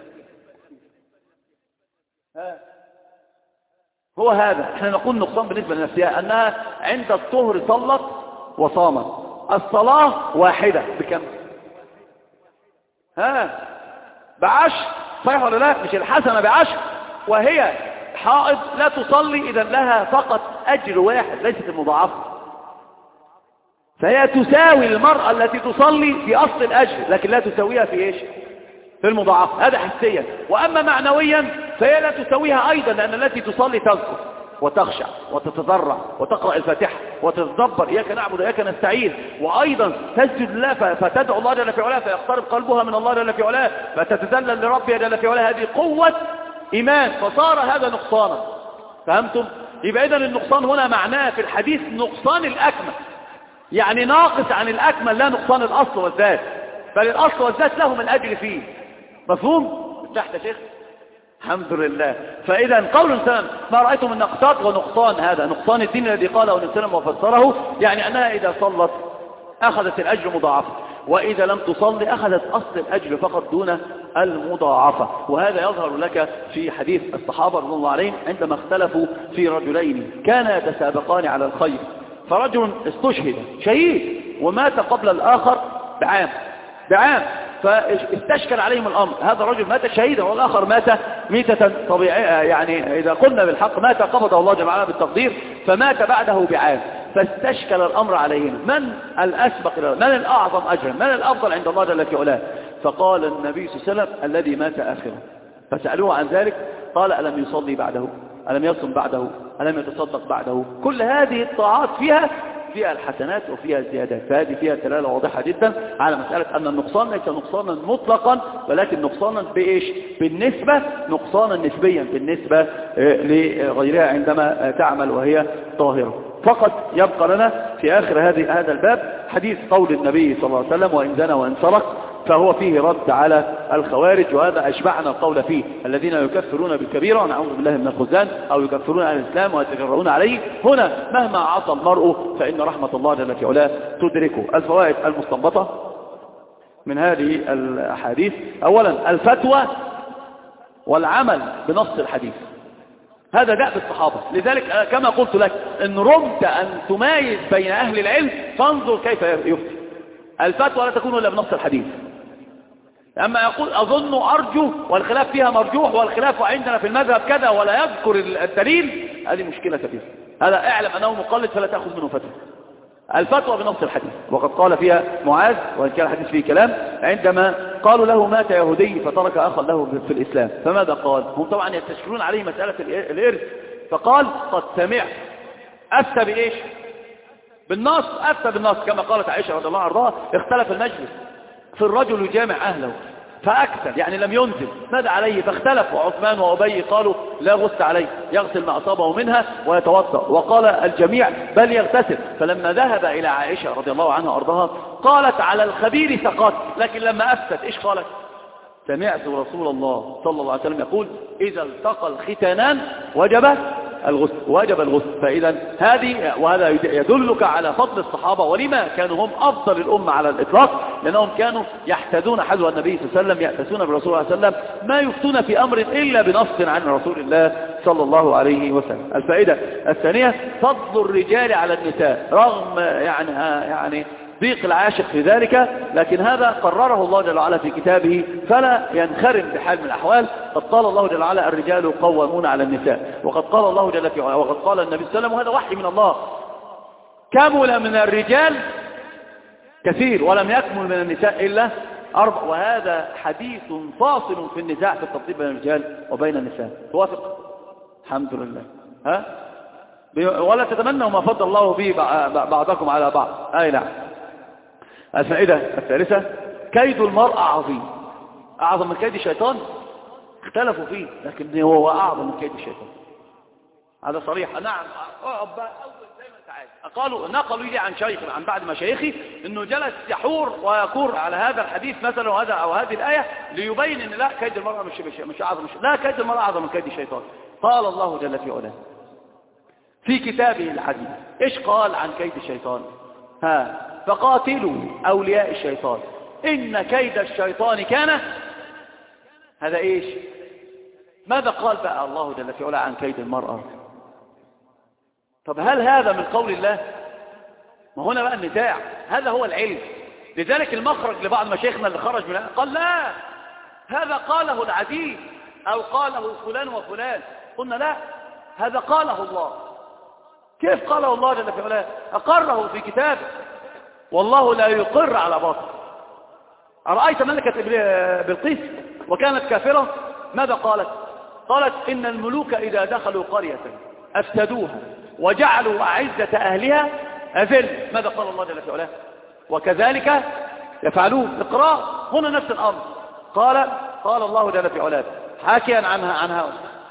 هو هذا احنا نقول نقصان بالنسبة لنفسها أنها عند الطهر صلت وصامت. الصلاة واحدة بكم؟ بعشر، صحيح ولا لا؟ مش الحسنة بعشر وهي حائض لا تصلي إذا لها فقط أجر واحد ليست المضاعفة. فهي تساوي المرأة التي تصلي في أصل الأجر لكن لا تساويها في إيش؟ في المضاعفة. هذا حسيا. وأما معنويا فهي لا تساويها أيضا لأن التي تصلي تذكر وتخشع وتتضرع وتقرأ الفاتحة وتتدبر إياك نعبد وإياك نستعين وأيضا تسجد لله فتدعو الله جل في علاه فيقترب قلبها من الله جل في علاه فتتذلل لربها جل في علاه. هذه قوة إيمان فصار هذا نقصانا. فهمتم؟ يبقى إذن النقصان هنا معناه في الحديث نقصان الأكمل يعني ناقص عن الأكمل لا نقصان الأصل والذات بل الأصل والذات لهم الأجر فيه. مفهوم؟ تحت يا شيخ؟ الحمد لله. فإذا قول السلام ما رأيتم من نقصات ونقصان هذا نقصان الدين الذي قاله السلام وفسره يعني أنها إذا صلت أخذت الأجر مضاعفة وإذا لم تصلي أخذت أصل الأجر فقط دون المضاعفة. وهذا يظهر لك في حديث الصحابة رضي الله عليهم عندما اختلفوا في رجلين كانا يتسابقان على الخير فرجل استشهد شهيد ومات قبل الآخر بعام فاستشكل عليهم الأمر. هذا الرجل مات شهيدا والآخر مات ميتة طبيعية يعني إذا قلنا بالحق مات قبضه الله جل وعلا بالتقدير فمات بعده بعام. فاستشكل الأمر عليهم من الأسبق من الأعظم أجرا من الأفضل عند الله جل في علاه. فقال النبي صلى الله عليه وسلم الذي مات آخره. فسألوه عن ذلك قال ألم يصلي بعده ألم يصم بعده ألم يتصدق بعده. كل هذه الطاعات فيها الحسنات وفيها الزيادات. فهذه فيها دلالة واضحة جدا على مسألة أن النقصان ليس نقصانا مطلقا ولكن نقصانا بإيش؟ بالنسبة نقصانا نسبيا بالنسبة لغيرها عندما تعمل وهي طاهرة. فقط يبقى لنا في آخر هذا الباب حديث قول النبي صلى الله عليه وسلم وإن زنى وإن سرق فهو فيه رد على الخوارج وهذا أشبعنا القول فيه الذين يكفرون بالكبيرة ونعوذ بالله من الخزان أو يكفرون عن الإسلام ويتجرؤون عليه. هنا مهما عصى المرء فإن رحمة الله جل في علاه تدركه. الفوائد المستنبطة من هذه الأحاديث: أولا الفتوى والعمل بنص الحديث. هذا دأب الصحابة. لذلك كما قلت لك إن رمت أن تمايز بين أهل العلم فانظر كيف يفتي. الفتوى لا تكون إلا بنص الحديث. أما يقول أظن أرجو والخلاف فيها مرجوح والخلاف عندنا في المذهب كذا ولا يذكر الدليل، هذه مشكلة كبيرة. هذا اعلم أنه مقلد فلا تأخذ منه فتوى. الفتوى بنص الحديث. وقد قال فيها معاذ وإن كان الحديث فيه كلام عندما قالوا له مات يهودي فترك أخا له في الإسلام، فماذا قال؟ هم طبعا يستشكلون عليه مسألة الإرث، فقال قد سمعت. أفتى بإيش؟ بالنص. أفتى بالنص كما قالت عائشة رضي الله عنها اختلف المجلس في الرجل يجامع أهله فأكثر يعني لم ينزل، ماذا عليه؟ فاختلف، وعثمان وأبي قالوا لا غسل عليه، يغسل ما أصابه منها ويتوضأ، وقال الجميع بل يغتسل. فلما ذهب إلى عائشة رضي الله عنها وأرضاها قالت على الخبير سقط، لكن لما أفتت إيش قالت؟ سمعت رسول الله صلى الله عليه وسلم يقول إذا التقى الختانان وجب الغسل. فإذا وهذا يدلك على فضل الصحابة ولما كانوا هم أفضل الأمة على الإطلاق، لأنهم كانوا يحتذون حذو النبي صلى الله عليه وسلم، يأتسون برسول الله صلى الله عليه وسلم، ما يفتون في أمر إلا بنص عن رسول الله صلى الله عليه وسلم. الفائدة الثانية فضل الرجال على النساء رغم يعني ضيق العاشق في ذلك، لكن هذا قرره الله جل وعلا في كتابه فلا ينخرم بحال من الأحوال. قد قال الله جل وعلا الرجال قوامون على النساء، وقد قال الله جل وعلا وقد قال النبي صلى الله عليه وسلم، وهذا وحي من الله، كمل من الرجال كثير ولم يكمل من النساء إلا 4. وهذا حديث فاصل في النزاع في التفضيل بين الرجال وبين النساء. توافق؟ الحمد لله. ولا تتمنوا ما فضل الله به بعضكم على بعض. نعم. الفائدة الثالثة كيد المرأة عظيم، أعظم من كيد الشيطان. اختلفوا فيه لكن هو أعظم من كيد الشيطان، هذا صريح. نعم. قالوا نقلوا لي عن شيخ عن بعد مشايخي انه جلس يحور ويكور على هذا الحديث مثلا وهذا او هذه الآية ليبين ان لا كيد المرأة مش أعظم، لا كيد المرأة أعظم من كيد الشيطان. قال الله جل في علاه في كتابه العزيز ايش قال عن كيد الشيطان؟ فقاتلوا أولياء الشيطان إن كيد الشيطان كان هذا إيش؟ ماذا قال بقى الله جل في علاه عن كيد المرأة؟ طب هل هذا من قول الله؟ ما هنا بقى النزاع، هذا هو العلم. لذلك المخرج لبعض مشايخنا اللي خرج من قال لا هذا قاله العزيز أو قاله فلان وفلان، قلنا لا هذا قاله الله. كيف قاله الله جل في علاه؟ أقره في كتابه، والله لا يقر على باطل. أرأيت ملكة بلقيس وكانت كافرة ماذا قالت؟ قالت إن الملوك إذا دخلوا قرية أفسدوها وجعلوا أعزة أهلها أذل. ماذا قال الله جل في علاه؟ وكذلك يفعلون. اقرأ هنا نفس الأمر. قال الله جل في علاه حاكيا عنها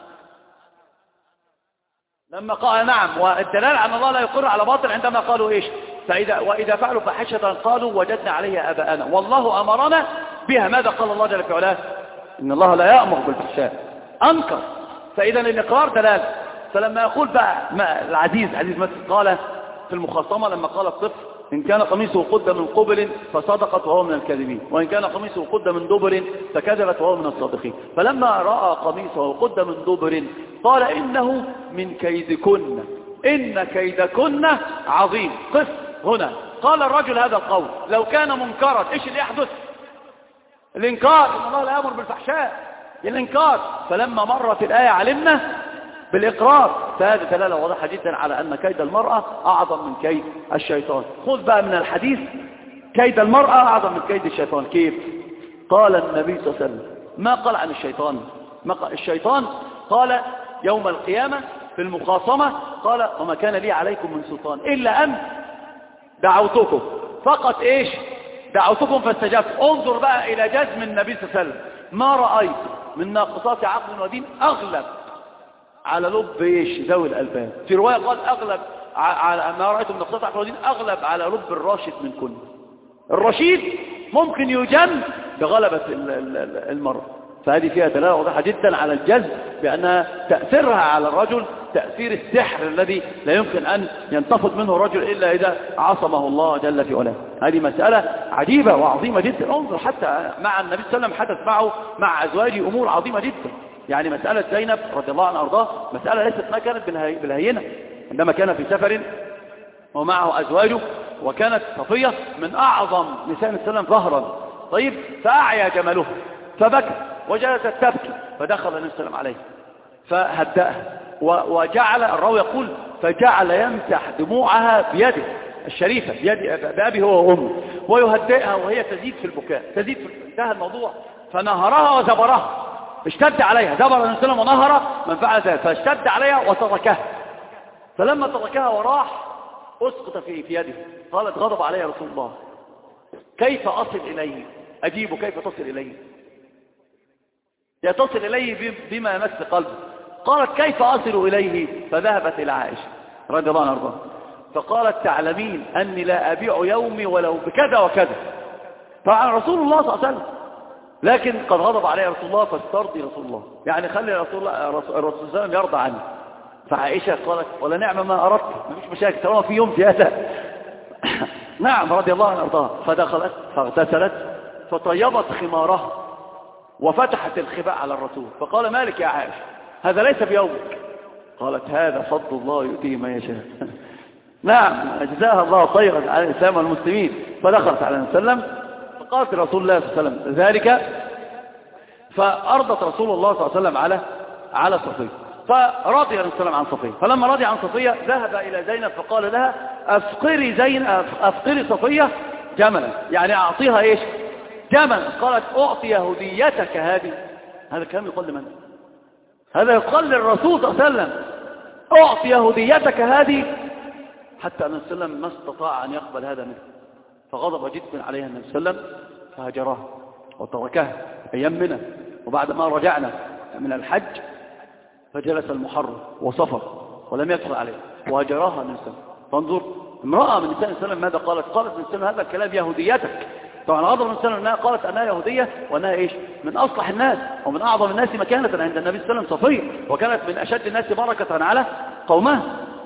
لما قال نعم، والدلال عن الله لا يقر على باطل عندما قالوا إيش؟ وإذا فعلوا فاحشة قالوا وجدنا عليها آباءنا والله أمرنا بها. ماذا قال الله جل في علاه؟ إن الله لا يأمر بالفحشاء، أنكر. فإذا الإقرار دلال. فلما يقول بقى العزيز مثل قال في المخاصمة لما قال الطفل إن كان قميصه قد من قبل فصدقت وهو من الكاذبين، وإن كان قميصه قد من دبر فكذبت وهو من الصادقين. فلما رأى قميصه قد من دبر قال إنه من كيدكن إن كيدكن عظيم. قف هنا. قال الرجل هذا القول لو كان منكرا إيش اللي يحدث؟ الإنكار. إن الله لا يأمر بالفحشاء، الإنكار. فلما مرت الآية علمنا بالإقرار، فهذه دلالة واضحة جدا على أن كيد المرأة أعظم من كيد الشيطان. خذ بقى من الحديث كيد المرأة أعظم من كيد الشيطان. كيف؟ قال النبي صلى الله عليه وسلم ما قال عن الشيطان، الشيطان قال يوم القيامة في المخاصمة قال وما كان لي عليكم من سلطان إلا أن دعوتكم فقط. إيش؟ دعوتكم فاستجبت. انظر بقى إلى جزم النبي صلى الله عليه وسلم ما رأيت من ناقصات عقل ودين أغلب على لب إيش؟ ذوي الألباب. في رواية قال أغلب على ما رأيت من ناقصات عقل ودين أغلب على لب الراشد منكم. الرشيد ممكن يجن بغلبة المرء. فهذه فيها دلالة واضحة جدا على الجذب بأنها تأثيرها على الرجل تأثير السحر الذي لا يمكن أن ينتفض منه الرجل إلا إذا عصمه الله جل في علاه. هذه مسألة عجيبة وعظيمة جدا. انظر حتى مع النبي صلى الله عليه وسلم حدث معه مع أزواجه أمور عظيمة جدا. يعني مسألة زينب رضي الله عنها أرضاه مسألة ليست ما كانت بالهينة، عندما كان في سفر ومعه أزواجه، وكانت صفية من أعظم نساء السلام ظهرا، طيب، فأعيا جمله فبكى وجلست تبكي، فدخل النبي صلى الله عليه وسلم فهدأها، وجعل الراوي يقول فجعل يمسح دموعها بيده الشريفة، بأبي هو وأمه، ويهدئها وهي تزيد في البكاء، انتهى الموضوع، فنهرها وزبرها، اشتد عليها، زبر النبي صلى الله عليه وسلم ونهر من فعل ذلك، فاشتد عليها وتركها، فلما تركها وراح اسقط في يده، قالت غضب علي رسول الله، كيف أصل إليه؟ أجيب كيف تصل إليه؟ يتصل إليه بما يمس قلبه. قالت كيف أصل إليه؟ فذهبت إلى عائشة رضي الله عنها، فقالت تعلمين أني لا أبيع يومي ولو بكذا وكذا. طبعا رسول الله صلى الله عليه وسلم، لكن قد غضب عليه رسول الله، فاسترضي رسول الله، يعني خلي الرسول صلى الله عليه وسلم يرضى عنه. فعائشة قالت ولا نعم ما أردت، مفيش مشاكل طالما في يوم زيادة. نعم رضي الله عنها أرضاها. فدخلت فاغتسلت فطيبت خمارها وفتحت الخباء على الرسول، فقال مالك يا عائشة هذا ليس بيومك؟ قالت هذا فضل الله يؤتيه من يشاء. نعم جزاها الله خيرا على الإسلام والمسلمين. فدخلت على النبي صلى الله عليه وسلم فقالت رسول الله صلى الله عليه وسلم ذلك، فأرضت رسول الله صلى الله عليه وسلم على صفية، فرضي النبي صلى الله عليه وسلم عن صفية. فلما رضي عن صفية ذهب إلى زينب فقال لها أفقري صفية جملا، يعني أعطيها إيش؟ جملا. قالت أعطي هديتك هذه. هذا الكلام يقال لمن؟ هذا يقال للرسول صلى الله عليه وسلم، أعطي هديتك هذه، حتى النبي صلى الله عليه وسلم ما استطاع أن يقبل هذا منه، فغضب جدا عليها النبي صلى الله عليه وسلم فهجرها وتركها أيام منه. وبعد ما رجعنا من الحج فجلس المحرم وصفر ولم يدخل عليه وهجرها النبي صلى الله عليه وسلم. فانظر امرأة من نساء النبي صلى الله عليه وسلم ماذا قالت؟ قالت النبي صلى الله عليه وسلم هذا الكلام يهوديتك. طبعا غضب النبي صلى الله عليه وسلم أنها قالت أنها يهودية وأنها إيش؟ من أصلح الناس ومن أعظم الناس مكانة عند النبي صلى الله عليه وسلم صفية، وكانت من أشد الناس بركة على قومها.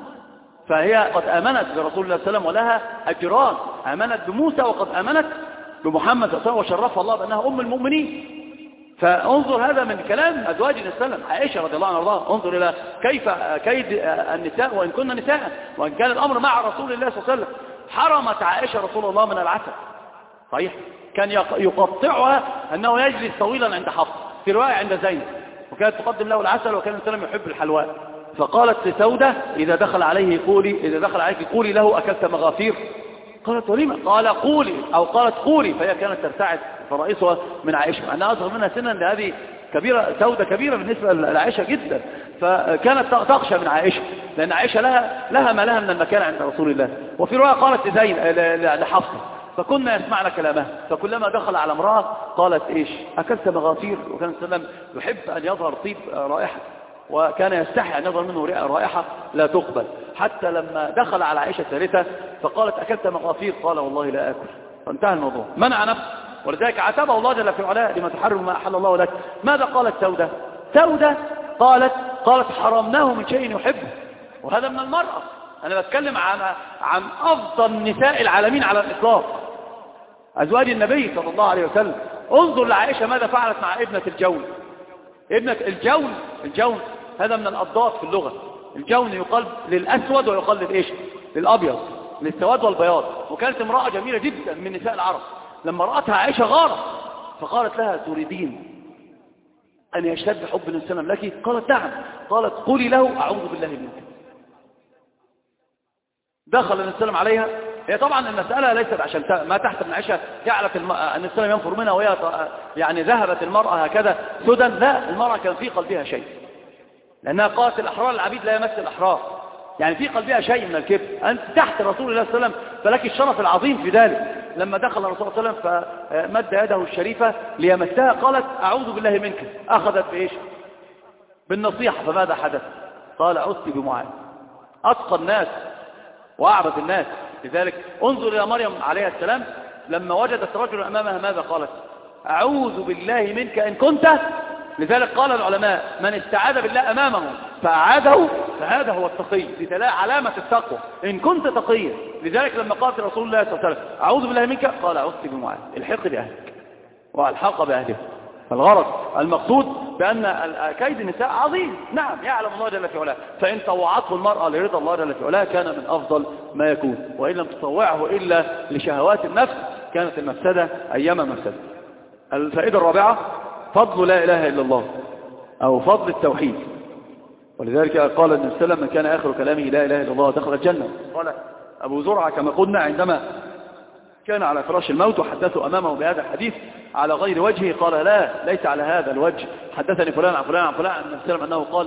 فهي قد آمنت برسول الله صلى الله عليه وسلم ولها أجران، آمنت بموسى وقد آمنت بمحمد صلى الله عليه وسلم، وشرفها الله بأنها أم المؤمنين. فانظر هذا من كلام أزواج النبي صلى الله عليه وسلم. عائشة رضي الله عنها انظر إلى كيف كيد النساء وإن كنا نساء، وإن كان الأمر مع رسول الله صلى الله عليه وسلم. حرمت عائشة رسول الله من العسل، صحيح، كان يقطعها أنه يجلس طويلا عند حفص، في رواية عند زينب، وكانت تقدم له العسل، وكان النبي صلى الله عليه وسلم يحب الحلواء. فقالت لسودة إذا دخل عليك قولي له أكلت مغافير؟ قالت ولما؟ قال قولي، أو قالت قولي، فهي كانت ترتعد فرئيسها من عائشة، أنها أصغر منها سنا، لهذه كبيرة، سودة كبيرة بالنسبة لعائشة جدا، فكانت تخشى من عائشة، لأن عائشة لها ما لها من المكان عند رسول الله. وفي رواية قالت لحفصة، فكنا يسمعنا كلامها، فكلما دخل على امرأة قالت إيش؟ أكلت مغافير؟ وكان النبي صلى الله عليه وسلم يحب أن يظهر طيب رائحة، وكان يستحي أن يظهر منه رائحة لا تقبل. حتى لما دخل على عائشة الثالثة فقالت أكلت مغافير؟ قال والله لا أكل، فانتهى الموضوع، منع نفسه، ولذلك عاتبه الله جل في علاه لما تحرم ما أحل الله لك. ماذا قالت سودة؟ قالت حرمناه من شيء يحبه، وهذا من المرأة. أنا بتكلم عن أفضل نساء العالمين على الإطلاق، أزواج النبي صلى الله عليه وسلم. انظر لعائشة ماذا فعلت مع ابنة الجون. ابنة الجون هذا من الأضداد في اللغة. الجون يقال للأسود ويقال للإيش؟ للأبيض، للسواد والبياض. وكانت امرأة جميلة جدا من نساء العرب، لما رأتها عائشة غارت، فقالت لها تريدين أن يشتد حب النبي صلى الله عليه وسلم لك؟ قالت نعم. قالت قولي له أعوذ بالله منك. دخل النبي صلى الله عليه وسلم عليها. هي طبعا المسألة ليست عشان ما تحت من عائشة جعلت النبي صلى الله عليه وسلم ينفر منها، وهي يعني ذهبت المرأة هكذا سدى. لا، المرأة كان في قلبها شيء، لأنها قالت الأحرار العبيد لا يمثل الأحرار، يعني في قلبها شيء من الكبر. أنت تحت رسول الله صلى الله عليه وسلم، فلك الشرف العظيم في ذلك. لما دخل الرسول صلى الله عليه وسلم فمد يده الشريفة ليمسها، قالت أعوذ بالله منك. أخذت بإيش؟ بالنصيحة. فماذا حدث؟ قال عزت بمعاذ، أتقى الناس وأعبد الناس. لذلك انظر إلى مريم عليها السلام لما وجدت رجلا أمامها ماذا قالت؟ أعوذ بالله منك إن كنت. لذلك قال العلماء من استعاذ بالله أمامه فأعاده فهذا هو التقي، لتلاقي علامة التقوى إن كنت تقيا. لذلك لما قالت رسول الله صلى الله عليه وسلم أعوذ بالله منك، قال عزت بمعاذ، الحق بأهلك وألحق بأهله. فالغرض المقصود بأن كيد النساء عظيم. نعم يعلم الله جل في علاه، فإن طوعته المرأة لرضا الله جل في علاه كان من أفضل ما يكون، وإن لم تطوعه إلا لشهوات النفس كانت المفسدة أيما مفسدة. الفائدة الرابعة فضل لا إله إلا الله أو فضل التوحيد. ولذلك قال النبي صلى الله عليه وسلم: من كان آخر كلامه لا إله إلا الله دخل الجنة. قال أبو زرعة كما قلنا عندما كان على فراش الموت وحدثوا أمامه بهذا الحديث على غير وجهه قال: لا، ليس على هذا الوجه، حدثني فلان عن فلان عن فلان عن النبي صلى الله عليه وسلم أنه قال: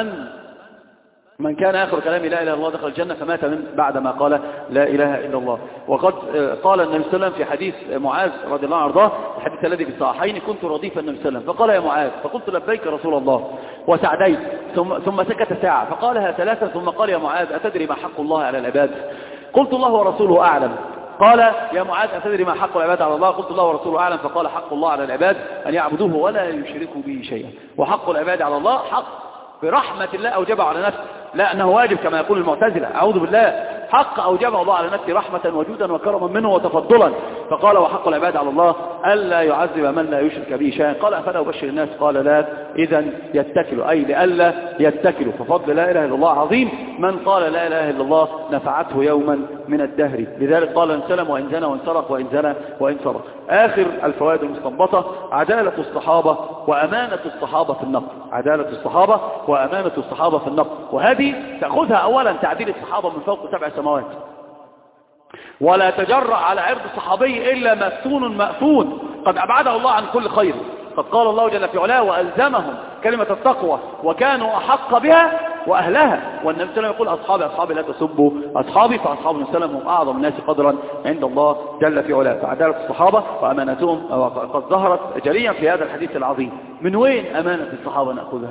من كان آخر كلامه لا إله إلا الله دخل الجنة، فمات من بعد ما قال لا إله إلا الله. وقد قال النبي صلى الله عليه وسلم في حديث معاذ رضي الله عنه وارضاه، الحديث الذي في الصحيحين: كنت رديف النبي صلى الله عليه وسلم فقال: يا معاذ، فقلت: لبيك رسول الله، وسعديت، ثم سكت ساعة فقالها ثلاثة، ثم قال: يا معاذ، أتدري ما حق الله على العباد؟ قلت: الله ورسوله أعلم. قال: يا معاذ، أتدري ما حق العباد على الله؟ قلت: الله ورسوله أعلم. فقال: حق الله على العباد أن يعبدوه ولا يشركوا به شيئا. وحق العباد على الله حق برحمة الله أوجبه على نفسه، لا أنه واجب كما يقول المعتزلة، أعوذ بالله، حق أوجبه الله على نفسه رحمة وجودا وكرما منه وتفضلا. فقال: وحق العباد على الله ألا يعذب من لا يشرك به شيئا. قال: أفلا أبشر الناس؟ قال: لا، إذن يتكلوا، أي لألا يتكلوا. ففضل لا إله إلا الله عظيم، من قال لا إله إلا الله نفعته يوما من الدهر. لذلك قال: إن سلم وإن زنى وإن سرق وإن زنى وإن سرق. آخر الفوائد المستنبطة: عدالة الصحابة وأمانة الصحابة في النقل. عدالة الصحابة وأمانة الصحابة في النقل، وهذه تأخذها أولا تعديل الصحابة من فوق 7 سماوات، ولا تجرأ على عرض الصحابي إلا مفتون مأفون قد أبعده الله عن كل خير. قد قال الله جل في علاه: وألزمهم كلمة التقوى وكانوا أحق بها وأهلها. والنبي صلى الله عليه وسلم يقول: أصحابي أصحابي لا تسبوا أصحابي، فأصحاب النبي صلى الله عليه وسلم هم أعظم الناس قدرا عند الله جل في علاه. فعدالة الصحابة وأمانتهم قد ظهرت جليا في هذا الحديث العظيم. من وين أمانة الصحابة نأخذها؟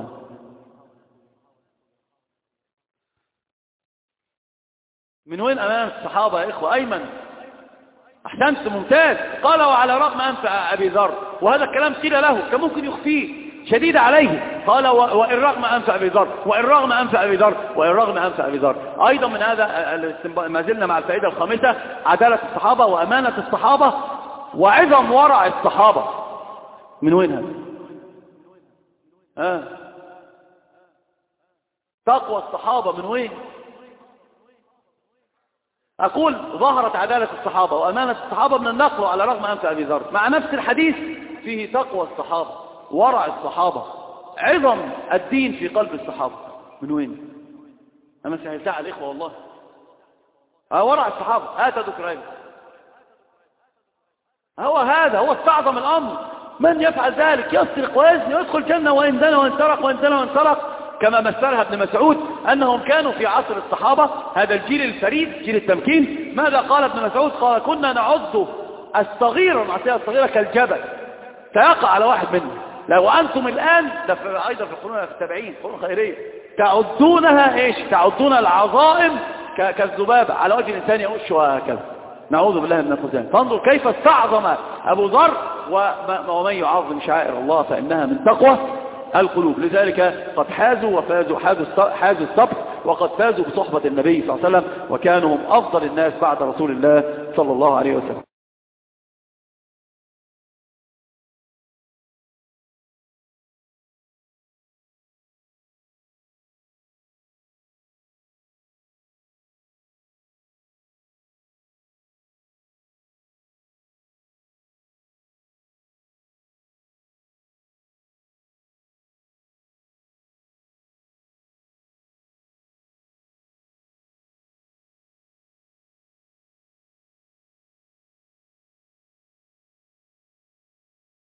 من وين أمانة الصحابة يا إخوة؟ أيمن أحسنت، ممتاز. قال: وعلى رغم أنف أبي ذر، وهذا الكلام قيل له كان ممكن يخفيه، شديد عليه. قال: وإن رغم أنف أبي ذر، وإن رغم أنف أبي ذر، وإن رغم أنف أبي ذر. أيضا من هذا ما زلنا مع الفائدة الخامسة: عدالة الصحابة وأمانة الصحابة وعظم ورع الصحابة. من وين هذا؟ تقوى الصحابة من وين؟ أقول: ظهرت عدالة الصحابة وأمانة الصحابة من النقل على رغم أنف أبي ذر، مع نفس الحديث فيه تقوى الصحابة، ورع الصحابة، عظم الدين في قلب الصحابة. من وين؟ أنا سهلتها على الإخوة والله. ورع الصحابة، هات ذكرين. هو استعظم الأمر. من يفعل ذلك يسرق ويزني ويدخل الجنة وإن زنى وإن سرق وإن زنى وإن سرق، كما مثلها ابن مسعود أنهم كانوا في عصر الصحابة، هذا الجيل الفريد، جيل التمكين. ماذا قال ابن مسعود؟ قال: كنا نعد الصغير والمعصية الصغيرة كالجبل سيقع على واحد منا، لو أنتم الآن أيضا في القرون التابعين، قرون خيرية، تعدونها إيش؟ تعدون العظائم كالذبابة على وجه الإنسان يؤش وهكذا. نعوذ بالله من الخزان. فانظر كيف استعظم أبو ذر، ومن يعظم شعائر الله فإنها من تقوى القلوب. لذلك قد حازوا الصبر، وقد فازوا بصحبة النبي صلى الله عليه وسلم، وكانوا هم أفضل الناس بعد رسول الله صلى الله عليه وسلم.